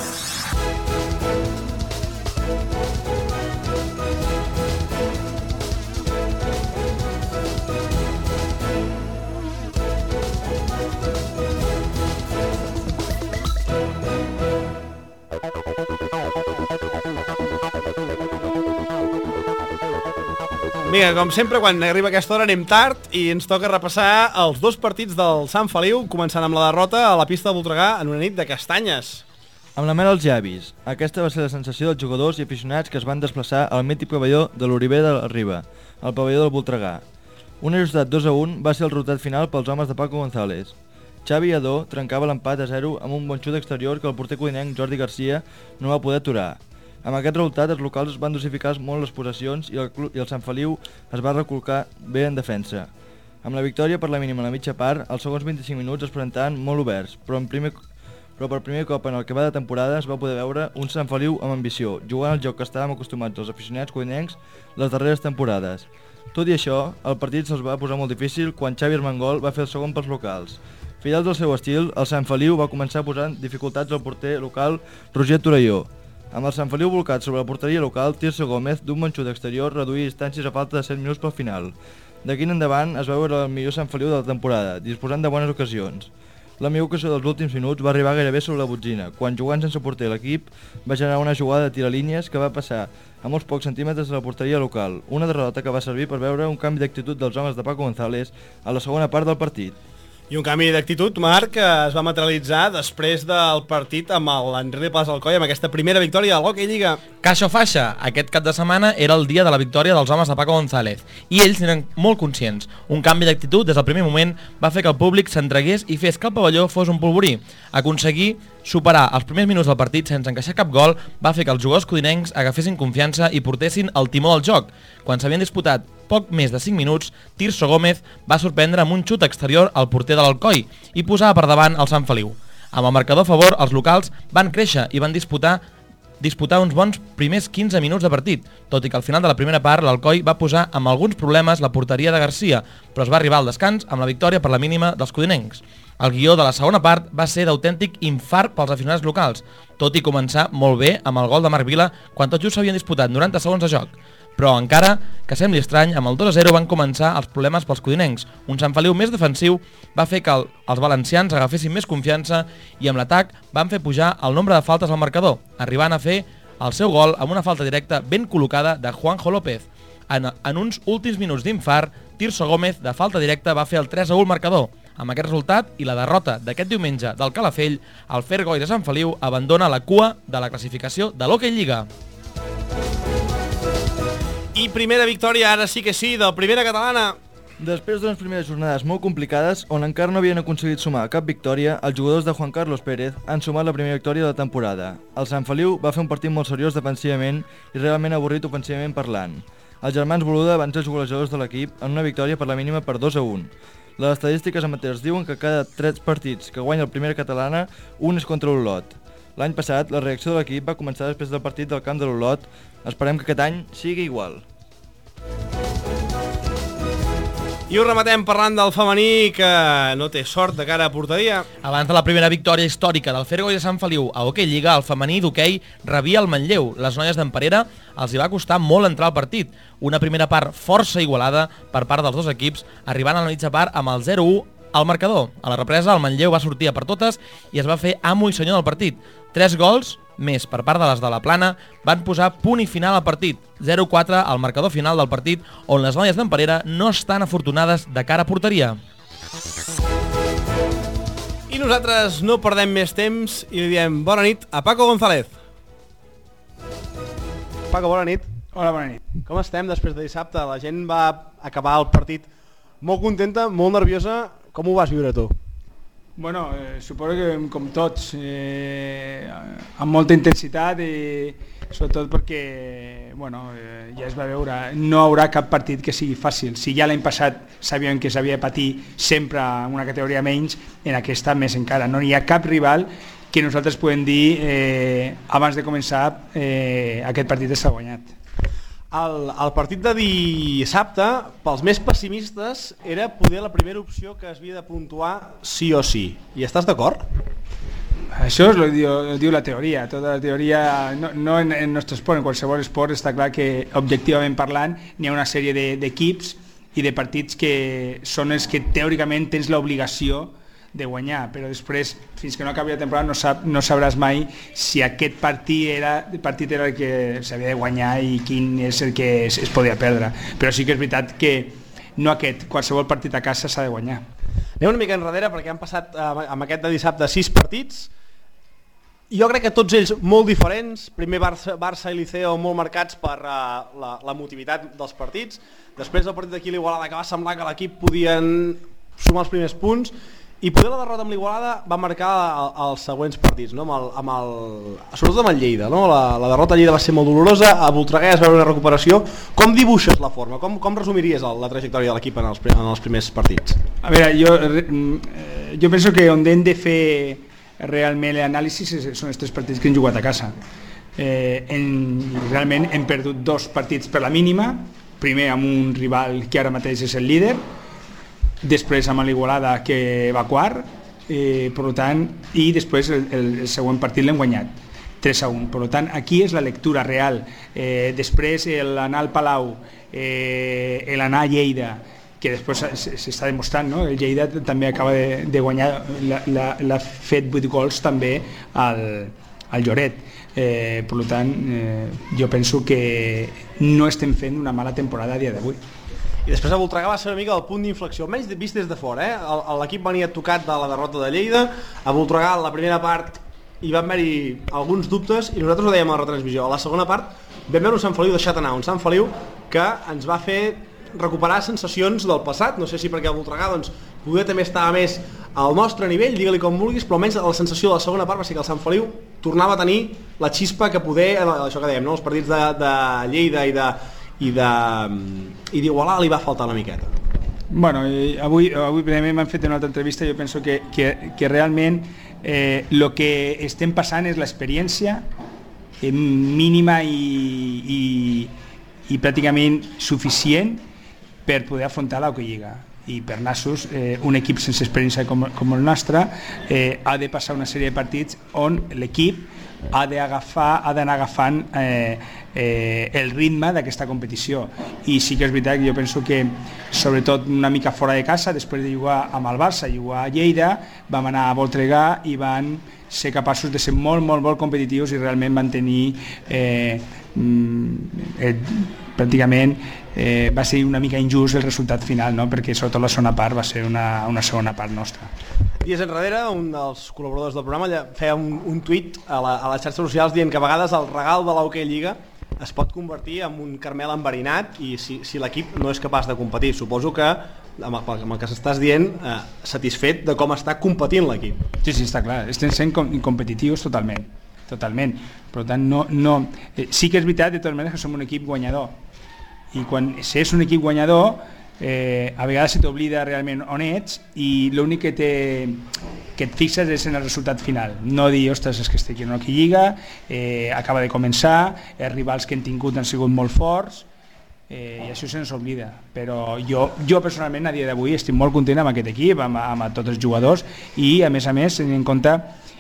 Vinga, com sempre, quan arriba aquesta hora anem tard i ens toca repassar els dos partits del Sant Feliu, començant amb la derrota a la pista de Voltregà en una nit de castanyes. Amb la mel als llavis, aquesta va ser la sensació dels jugadors i aficionats que es van desplaçar al mític pavelló de l'Oriber de la Riba, al pavelló del Voltregà. Un ajustat 2-1 va ser el resultat final pels homes de Paco González. Xavi Adó trencava l'empat a 0 amb un bon xut exterior que el porter codinenc Jordi Garcia no va poder aturar. Amb aquest resultat, els locals van dosificar molt les possessions i el Sant Feliu es va recolcar bé en defensa. Amb la victòria per la mínima a la mitja part, els segons 25 minuts es presentaven molt oberts, però per primer cop en el que va de temporada es va poder veure un Sant Feliu amb ambició, jugant al joc que estàvem acostumats els aficionats codinencs les darreres temporades. Tot i això, el partit se'ls va posar molt difícil quan Xavi Armengol va fer el segon pels locals. Fidels del seu estil, el Sant Feliu va començar posant dificultats al porter local Roger Torelló. Amb el Sant Feliu volcat sobre la porteria local, Tirso Gómez, d'un bon xut exterior, reduïa distàncies a falta de 7 minuts pel final. D'aquí en endavant es va veure el millor Sant Feliu de la temporada, disposant de bones ocasions. La millor ocasió dels últims minuts va arribar gairebé sobre la botzina, quan jugant sense porter l'equip va generar una jugada de tiralínies que va passar a molts pocs centímetres de la porteria local, una derrota que va servir per veure un canvi d'actitud dels homes de Paco González a la segona part del partit. I un canvi d'actitud, Marc, que es va materialitzar després del partit amb l'Enric Plas Alcoi, amb aquesta primera victòria de l'Hockey Lliga. Caixa o faixa, aquest cap de setmana era el dia de la victòria dels homes de Paco González i ells eren molt conscients. Un canvi d'actitud des del primer moment va fer que el públic s'entregués i fes que el pavelló fos un polvorí. Aconseguir superar els primers minuts del partit sense encaixar cap gol va fer que els jugadors codinencs agafessin confiança i portessin el timó del joc. Quan s'havien disputat poc més de 5 minuts, Tirso Gómez va sorprendre amb un xut exterior al porter de l'Alcoi i posava per davant el Sant Feliu. Amb el marcador a favor, els locals van créixer i van disputar uns bons primers 15 minuts de partit, tot i que al final de la primera part l'Alcoi va posar amb alguns problemes la porteria de Garcia, però es va arribar al descans amb la victòria per la mínima dels codinencs. El guió de la segona part va ser d'autèntic infart pels aficionats locals, tot i començar molt bé amb el gol de Marc Vila quan tot just s'havien disputat 90 segons de joc. Però encara que sembli estrany, amb el 2-0 van començar els problemes pels codinencs. Un Sant Feliu més defensiu va fer que els valencians agafessin més confiança i amb l'atac van fer pujar el nombre de faltes al marcador, arribant a fer el seu gol amb una falta directa ben col·locada de Juanjo López. En uns últims minuts d'infart, Tirso Gómez de falta directa va fer el 3-1 marcador. Amb aquest resultat i la derrota d'aquest diumenge del Calafell, el Fairgoy de Sant Feliu abandona la cua de la classificació de l'Hockey Lliga. I primera victòria, ara sí que sí, del Primera Catalana. Després d'unes primeres jornades molt complicades, on encara no havien aconseguit sumar cap victòria, els jugadors de Juan Carlos Pérez han sumat la primera victòria de la temporada. El Sant Feliu va fer un partit molt seriós defensivament i realment avorrit ofensivament parlant. Els germans Boluda van ser els golejadors de l'equip en una victòria per la mínima per 2-1. Les estadístiques amateurs diuen que cada 3 partits que guanya el Primera Catalana, un és contra l'Olot. L'any passat, la reacció de l'equip va començar després del partit del camp de l'Olot. Esperem que aquest any sigui igual. I ho rematem parlant del femení, que no té sort de cara a porteria. Abans de la primera victòria històrica del Fairgoy de Sant Feliu a Hockey Lliga, el femení d'hoquei rebia el Manlleu. Les noies d'en Parera els hi va costar molt entrar al partit. Una primera part força igualada per part dels dos equips, arribant a la mitja part amb el 0-1 al marcador. A la represa, el Manlleu va sortir a per totes i es va fer amo i senyor del partit. 3 gols, més per part de les de la Plana, van posar punt i final al partit. 0-4 al marcador final del partit, on les noies d'en Parera no estan afortunades de cara a porteria. I nosaltres no perdem més temps i li diem bona nit a Paco González. Paco, bona nit. Hola, bona nit. Com estem després de dissabte? La gent va acabar el partit molt contenta, molt nerviosa. Com ho vas viure tu? Bueno, suposo que com tots, amb molta intensitat i sobretot perquè ja es va veure, no haurà cap partit que sigui fàcil. Si ja l'any passat sabíem que s'havia de patir sempre una categoria menys, en aquesta més encara. No hi ha cap rival que nosaltres podem dir abans de començar aquest partit s'ha guanyat. El partit de dissabte, pels més pessimistes, era poder la primera opció que es havia de puntuar sí o sí. I estàs d'acord? Això lo diu la teoria. Tota la teoria, no en el nostre esport, en qualsevol esport està clar que, objectivament parlant, n'hi ha una sèrie d'equips i de partits que són els que teòricament tens l'obligació de guanyar, però després, fins que no acabi la temporada, no sabràs mai si aquest partit era el que s'havia de guanyar i quin és el que es podia perdre. Però sí que és veritat que no qualsevol partit a casa s'ha de guanyar. Anem una mica enrere perquè han passat amb aquest de dissabte 6 partits. Jo crec que tots ells molt diferents. Primer Barça i Liceo molt marcats per l'emotivitat dels partits. Després el partit d'aquí l'Igualada, que va semblar que l'equip podien sumar els primers punts, i poder la derrota amb l'Igualada va marcar els següents partits, no? Sobretot amb el Lleida, no? La derrota a Lleida va ser molt dolorosa, a Voltregà es va veure una recuperació. Com dibuixes la forma? Com resumiries la trajectòria de l'equip en els primers partits? A veure, jo penso que on hem de fer realment l'anàlisi són els 3 partits que hem jugat a casa. Realment hem perdut 2 partits per la mínima, primer amb un rival que ara mateix és el líder, després amb l'Igualada que va quart, per tant, i després el següent partit l'hem guanyat 3-1, per tant aquí és la lectura real. Després l'anar al Palau, l'anar a Lleida, que després s'està demostrant, no? El Lleida també acaba de guanyar, l'ha fet 8 gols també al Lloret. Per tant, jo penso que no estem fent una mala temporada a dia d'avui. I després a Voltregà va ser una mica el punt d'inflexió, almenys vist des de fora. L'equip venia tocat de la derrota de Lleida. A Voltregà, la primera part, hi van haver-hi alguns dubtes i nosaltres ho dèiem a la retransmissió. A la segona part vam veure un Sant Feliu deixat anar, un Sant Feliu que ens va fer recuperar sensacions del passat. No sé si perquè a Voltregà poder també estava més al nostre nivell, digue-li com vulguis, però almenys la sensació de la segona part va ser que el Sant Feliu tornava a tenir la xispa que poder, això que dèiem, no? Els partits de Lleida i d'Igualada li va faltar una miqueta. Bueno, avui primer m'han fet una altra entrevista. Jo penso que realment el que estem passant és l'experiència mínima i pràcticament suficient per poder afrontar l'Hockey-Lliga. I per nassos, un equip sense experiència com el nostre ha de passar una sèrie de partits on l'equip ha d'anar agafant el ritme d'aquesta competició. I sí que és veritat que jo penso que, sobretot una mica fora de casa, després de jugar amb el Barça i jugar a Lleida, vam anar a Voltregà i van ser capaços de ser molt, molt, molt competitius i realment van tenir pràcticament va ser una mica injust el resultat final, no? Perquè sobretot la segona part va ser una segona part nostra. Dies enrere, un dels col·laboradors del programa feia un tuit a les xarxes socials dient que a vegades el regal de l'Hockey-Lliga es pot convertir en un caramel enverinat i si l'equip no és capaç de competir. Suposo que, amb el que s'estàs dient, satisfet de com està competint l'equip. Sí, està clar, estem sent competitius totalment. Per tant, sí que és veritat de totes maneres que som un equip guanyador, i quan és un equip guanyador a vegades se t'oblida realment on ets i l'únic que et fixes és en el resultat final, no dir, ostres, és que estic en una Lliga, acaba de començar, els rivals que hem tingut han sigut molt forts, i això se'ns oblida. Però jo personalment a dia d'avui estic molt content amb aquest equip, amb tots els jugadors, i a més tenint en compte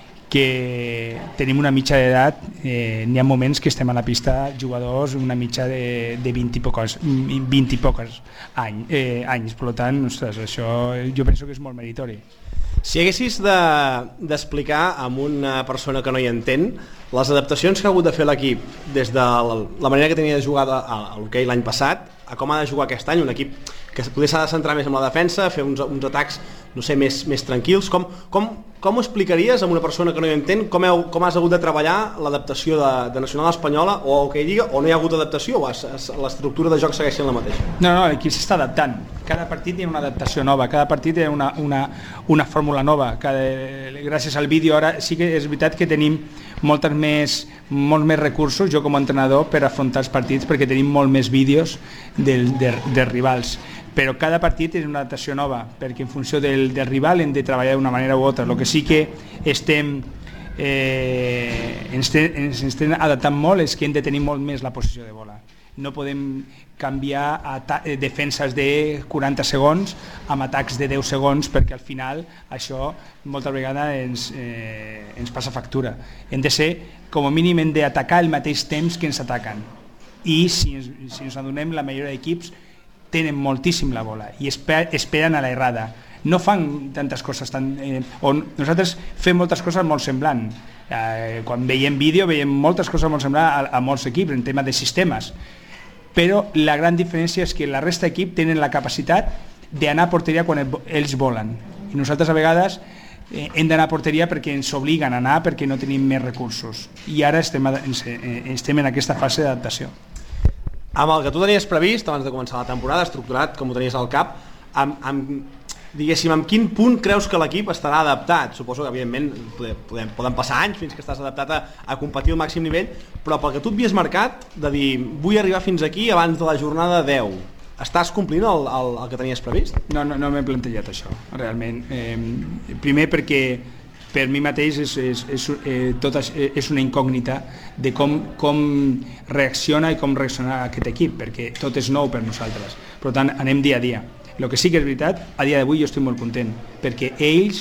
que tenim una mitja d'edat, n'hi ha moments que estem a la pista jugadors una mitja de 20 i pocs anys, per tant, ostres, això jo penso que és molt meritori. Si haguessis d'explicar a una persona que no hi entén les adaptacions que ha hagut de fer l'equip des de la manera que tenia de jugar a l'hoquei l'any passat a com ha de jugar aquest any, un equip que potser s'ha de centrar més en la defensa, fer uns atacs, no sé, més tranquils, com ho explicaries a una persona que no hi entén, com has hagut de treballar l'adaptació de Nacional Espanyola o Hockey Lliga, o no hi ha hagut adaptació, o l'estructura de joc segueix sent la mateixa? No, l'equip s'està adaptant, cada partit hi ha una adaptació nova, cada partit hi ha una fórmula nova, gràcies al vídeo ara sí que és veritat que tenim molts més recursos, jo com a entrenador, per afrontar els partits, perquè tenim molt més vídeos dels rivals, però cada partit és una adaptació nova, perquè en funció del rival hem de treballar d'una manera u altra. El que sí que ens estem adaptant molt és que hem de tenir molt més la posició de bola. no podem canviar defenses de 40 segons amb atacs de 10 segons, perquè al final això moltes vegades ens passa factura. Hem de ser, com a mínim, hem d'atacar al mateix temps que ens ataquen, i si ens adonem, la majoria d'equips tenen moltíssim la bola i esperen a l'errada, no fan tantes coses nosaltres fem moltes coses molt semblants. Quan veiem vídeo veiem moltes coses molt semblants a molts equips en tema de sistemes, però la gran diferència és que la resta d'equip tenen la capacitat d'anar a porteria quan ells volen, i nosaltres a vegades hem d'anar a porteria perquè ens obliguen a anar, perquè no tenim més recursos, i ara estem en aquesta fase d'adaptació. Amb el que tu tenies previst abans de començar la temporada, estructurat com ho tenies al cap, diguéssim, en quin punt creus que l'equip estarà adaptat? Suposo que, evidentment, poden passar anys fins que estàs adaptat a competir al màxim nivell, però pel que tu et havies marcat, de dir, vull arribar fins aquí abans de la jornada 10, estàs complint el que tenies previst? No m'he plantejat això, realment. Primer perquè per mi mateix és una incògnita de com reacciona i com reacciona aquest equip, perquè tot és nou per nosaltres. Per tant, anem dia a dia. El que sí que és veritat, a dia d'avui jo estic molt content, perquè ells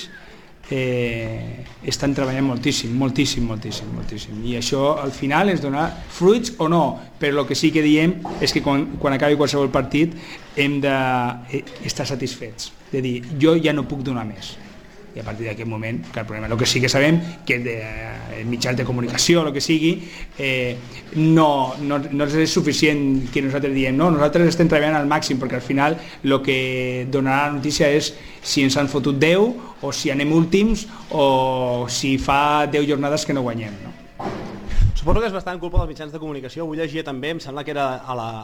estan treballant moltíssim, i això al final ens dona fruits o no, però el que sí que diem és que quan acabi qualsevol partit hem d'estar satisfets, de dir, jo ja no puc donar més, i a partir d'aquest moment, cap problema. El que sí que sabem que mitjans de comunicació, el que sigui, no és suficient que nosaltres diem, no, nosaltres estem treballant al màxim, perquè al final el que donarà la notícia és si ens han fotut 10 o si anem últims o si fa 10 jornades que no guanyem, no? Suposo que és bastant culpa dels mitjans de comunicació. Avui llegia també, em sembla que era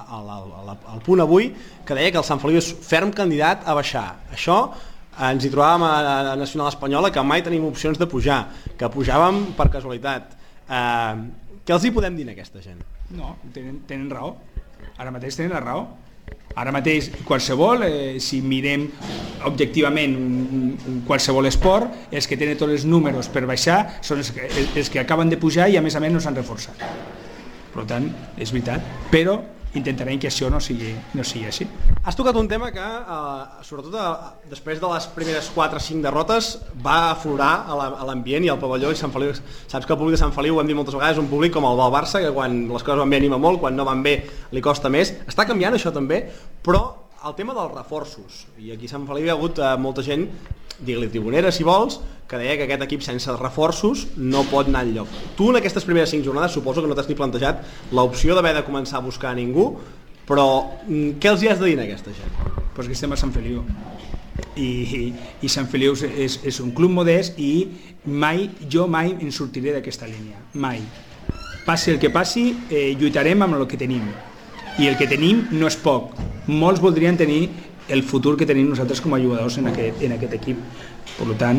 al Punt Avui, que deia que el Sant Feliu és ferm candidat a baixar. Això ens hi trobàvem a Nacional Espanyola, que mai tenim opcions de pujar, que pujàvem per casualitat. Què els hi podem dir a aquesta gent? No, tenen raó. Ara mateix tenen la raó. Ara mateix qualsevol, si mirem objectivament qualsevol esport, els que tenen tots els números per baixar són els que acaben de pujar i a més no s'han reforçat. Per tant, és veritat, però intentarem que això no sigui així. Has tocat un tema que, sobretot després de les primeres 4 o 5 derrotes, va aflorar a l'ambient i al pavelló i Sant Feliu. Saps que el públic de Sant Feliu, ho hem dit moltes vegades, és un públic com el del Barça, que quan les coses van bé anima molt, quan no van bé li costa més. Està canviant això també, però el tema dels reforços, i aquí a Sant Feliu hi ha hagut molta gent, digue-li tribunera si vols, que deia que aquest equip sense reforços no pot anar enlloc. Tu en aquestes primeres 5 jornades suposo que no t'has ni plantejat l'opció d'haver de començar a buscar a ningú, però què els hi has de dir a aquesta gent? Pues que estem a Sant Feliu i Sant Feliu és un club modest i jo mai em sortiré d'aquesta línia, mai. Passi el que passi, lluitarem amb el que tenim, i el que tenim no és poc. Molts voldrien tenir el futur que tenim nosaltres com a jugadors en aquest equip. Per tant,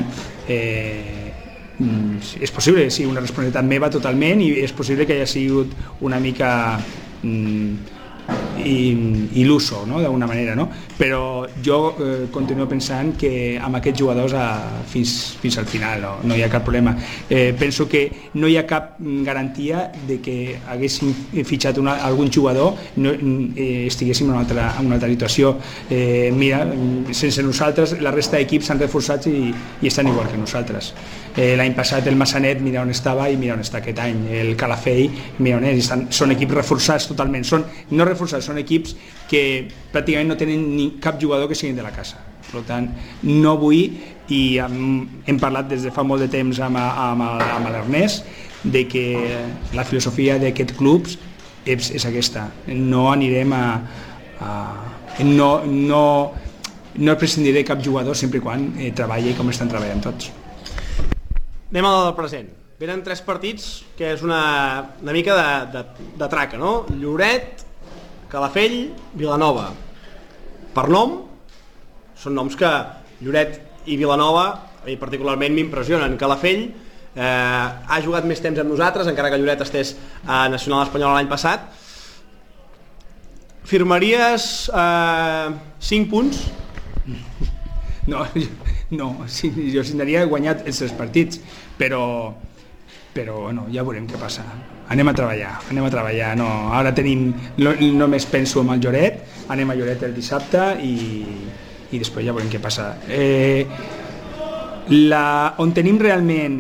és possible que sigui una responsabilitat meva totalment, i és possible que hagi sigut una mica il·luso, no? D'alguna manera, no? Però jo continuo pensant que amb aquests jugadors fins al final no hi ha cap problema. Penso que no hi ha cap garantia de que haguéssim fitxat algun jugador estiguéssim en una altra situació. Mira, sense nosaltres la resta d'equips s'han reforçat i estan igual que nosaltres. L'any passat el Massanet, mira on estava i mira on està aquest any. El Calafell, mira on és. Són equips reforçats totalment. No reforçats, són equips que pràcticament no tenen cap jugador que siguin de la casa. Per tant, no vull, i hem parlat des de fa molt de temps amb l'Ernest, de que la filosofia d'aquests clubs és aquesta. No anirem no prescindiré cap jugador sempre i quan treballi com estan treballant tots. Anem al present. Venen 3 partits que és una mica de traca, no? Lloret, Calafell, Vilanova. Per nom, són noms que Lloret i Vilanova particularment m'impressionen. Calafell ha jugat més temps amb nosaltres, encara que Lloret estés a Nacional Espanyola l'any passat. Firmaries 5 punts? No, jo signaria guanyat els 3 partits, però però bueno, ja veurem què passa. Anem a treballar, no, ara només penso en el Lloret, anem a Lloret el dissabte i després ja veurem què passa. On tenim realment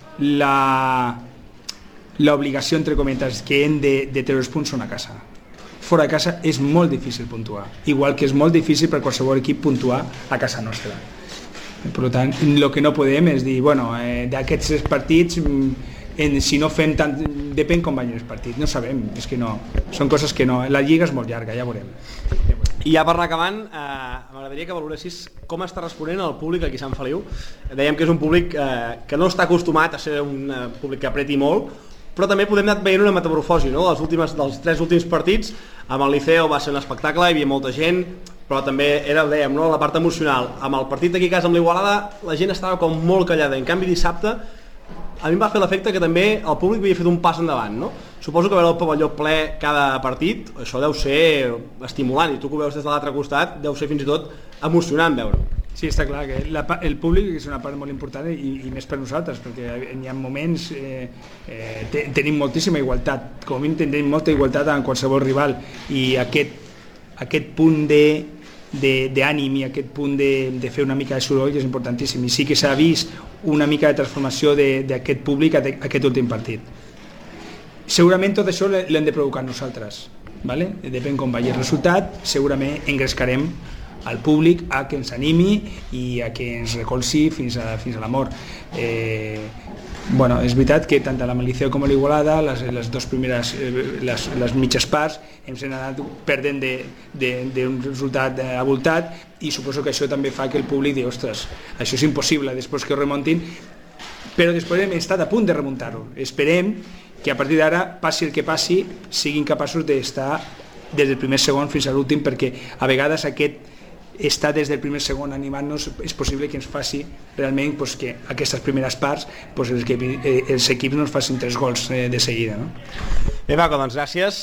l'obligació, entre cometes, que hem de treure els punts són a casa. Fora de casa és molt difícil puntuar, igual que és molt difícil per qualsevol equip puntuar a casa nostra. Per tant, el que no podem és dir, bueno, d'aquests 3 partits, si no fem tant, depèn com vagin els partits, no sabem, és que no, són coses que no, la lliga és molt llarga, ja veurem. I ja per anar acabant, m'agradaria que valoressis com està responent el públic aquí a Sant Feliu. Dèiem que és un públic que no està acostumat a ser un públic que apreti molt, però també podem anar veient una metamorfosi, no? Dels 3 últims partits, amb el Liceo va ser un espectacle, hi havia molta gent, però també era, dèiem, no? La part emocional. Amb el partit d'aquí a casa amb l'Igualada, la gent estava com molt callada. En canvi, dissabte, a mi em va fer l'efecte que també el públic havia fet un pas endavant, no? Suposo que veure el pavelló ple cada partit, això deu ser estimulant, i tu que ho veus des de l'altre costat, deu ser fins i tot emocionant veure-ho. Sí, està clar que el públic és una part molt important i més per nosaltres, perquè hi ha moments, tenim moltíssima igualtat, com a mínim tenim molta igualtat en qualsevol rival, i aquest punt d'ànim i aquest punt de fer una mica de soroll és importantíssim, i sí que s'ha vist una mica de transformació d'aquest públic aquest últim partit. Segurament tot això l'hem de provocar nosaltres, ¿vale? Depèn com vagi el resultat, segurament engrescarem al públic a que ens animi i a que ens recolzi fins a l'amor. Bueno, és veritat que tant a la Liceo com a l'Igualada, les dues primeres, les mitges parts, ens hem anat perdent d'un resultat abultat, i suposo que això també fa que el públic digui, ostres, això és impossible després que ho remuntin, però després hem estat a punt de remuntar-ho. Esperem que a partir d'ara, passi el que passi, siguin capaços d'estar des del primer segon fins a l'últim, perquè a vegades aquest estar des del primer segon animant-nos és possible que ens faci realment que aquestes primeres parts els equips no ens facin 3 gols de seguida. Bé, Paco, doncs gràcies,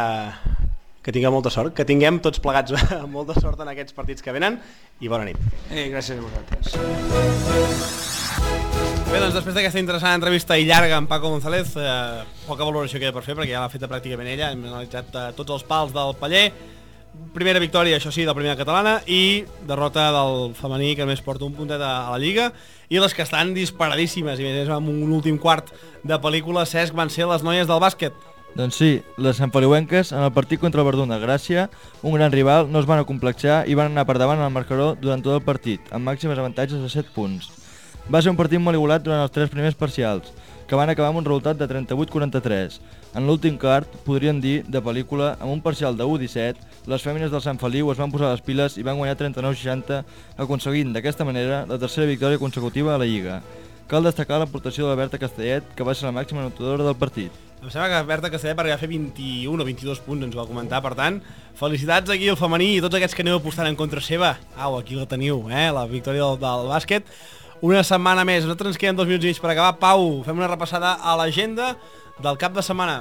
que tingueu molta sort, que tinguem tots plegats molta sort en aquests partits que venen, i bona nit. Gràcies a vosaltres. Bé, doncs després d'aquesta interessant entrevista i llarga amb Paco González, poca valoració queda per fer perquè ja l'ha feta pràcticament ella, hem analitzat tots els pals del Paller. Primera victòria, això sí, de la primera catalana, i derrota del femení, que només porta un puntet a la Lliga, i les que estan disparadíssimes, i més amb un últim quart de pel·lícula, Cesc, van ser les noies del bàsquet. Doncs sí, les santfeliuenques en el partit contra el Verdun de Gràcia, un gran rival, no es van acomplexar i van anar per davant en el marcador durant tot el partit, amb màximes avantatges de 7 punts. Va ser un partit molt igualat durant els 3 primers parcials, que van acabar amb un resultat de 38-43. En l'últim quart, podríem dir, de pel·lícula, amb un parcial de 1-17, les fèmines del Sant Feliu es van posar les piles i van guanyar 39-60, aconseguint d'aquesta manera la tercera victòria consecutiva a la Lliga. Cal destacar l'aportació de la Berta Castellet, que va ser la màxima anotadora del partit. Em sembla que Berta Castellet va arribar a fer 21 o 22 punts, ens va comentar, per tant, felicitats aquí al femení i tots aquests que aneu apostant en contra seva. Au, aquí la teniu, la victòria del bàsquet. Una setmana més, nosaltres ens queden 2 minuts i mig per acabar. Pau, fem una repassada a l'agenda del cap de setmana.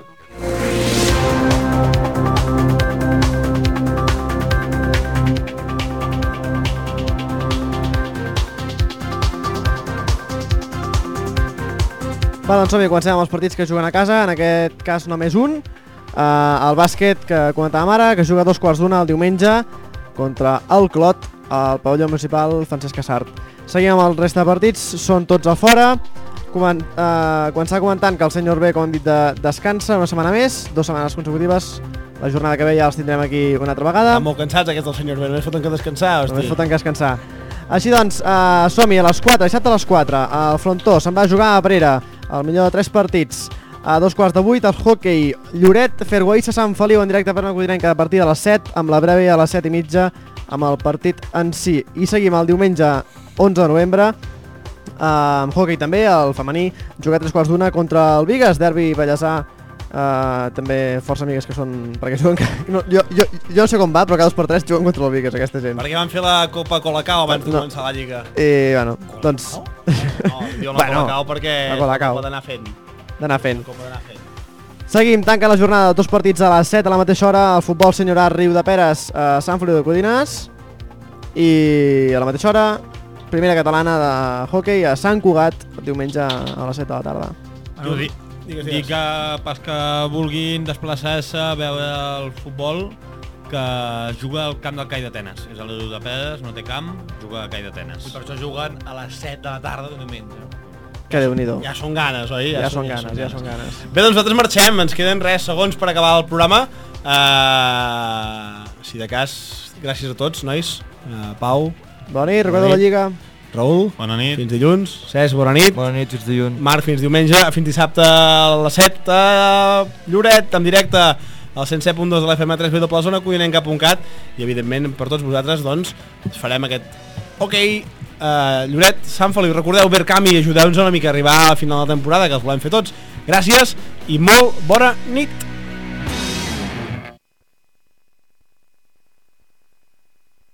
Va, doncs som-hi, comencem amb els partits que juguen a casa, en aquest cas només un. El bàsquet que comentàvem ara, que juga a 2:15 el diumenge contra el Clot, al pavelló municipal Francesc Casart. Seguim amb el resta de partits, són tots a fora. Començar comentant que el senyor B, com hem dit, descansa una setmana més, 2 setmanes consecutives. La jornada que ve ja els tindrem aquí una altra vegada. Estan molt cansats aquests del senyor B, només foten que descansar, hosti. Només foten que descansar. Així doncs, som-hi a les 4, dissabte a les 4, el Frontó se'n va a jugar a Parera, el millor de 3 partits. A 7:15, el hoquei Lloret, Fergueissa, Sant Feliu en directe per una codinenca de partit a les 7, amb la breve a les 7:30 amb el partit en si. I seguim el diumenge 11 de novembre, amb hoquei també, el femení, jugar a 3:15 contra el Bigues, derbi Vallèsà, també força amigues que són... perquè juguen... Jo no sé com va, però cada 2x3 juguen contra el Bigues, aquesta gent. Perquè van fer la Copa Colacao abans de començar la Lliga. I, bueno, doncs... No, diuen la Colacao perquè la Copa d'anar fent. Seguim, tanca la jornada, 2 partits a les 7 a la mateixa hora, el futbol Sènior A, Riu de Peres, Sant Feliu de Codines, i a la mateixa hora, primera catalana de hoquei a Sant Cugat, diumenge a les 7 de la tarda. Dic que pels que vulguin desplaçar-se a veure el futbol, que juga al camp del Cai d'Atenes. És a l'Edu de Pedes, no té camp, juga al Cai d'Atenes. I per això juguen a les 7 de la tarda d'un diumenge. Que Déu-n'hi-do. Ja són ganes, oi? Ja són ganes. Bé, doncs nosaltres marxem, ens queden segons per acabar el programa. Si de cas, gràcies a tots, nois. Pau. Bona nit, recorda la Lliga. Raül. Bona nit. Fins dilluns. Cesc, bona nit. Bona nit, fins dilluns. Marc, fins diumenge. Fins dissabte a les 7 a Lloret, en directe al 107.2 de l'FM3B de la zona codinenca.cat i evidentment per tots vosaltres doncs farem aquest Lloret, Sant Feliu, recordeu Verkami i ajudeu-nos una mica a arribar a final de temporada, que els volem fer tots. Gràcies i molt bona nit.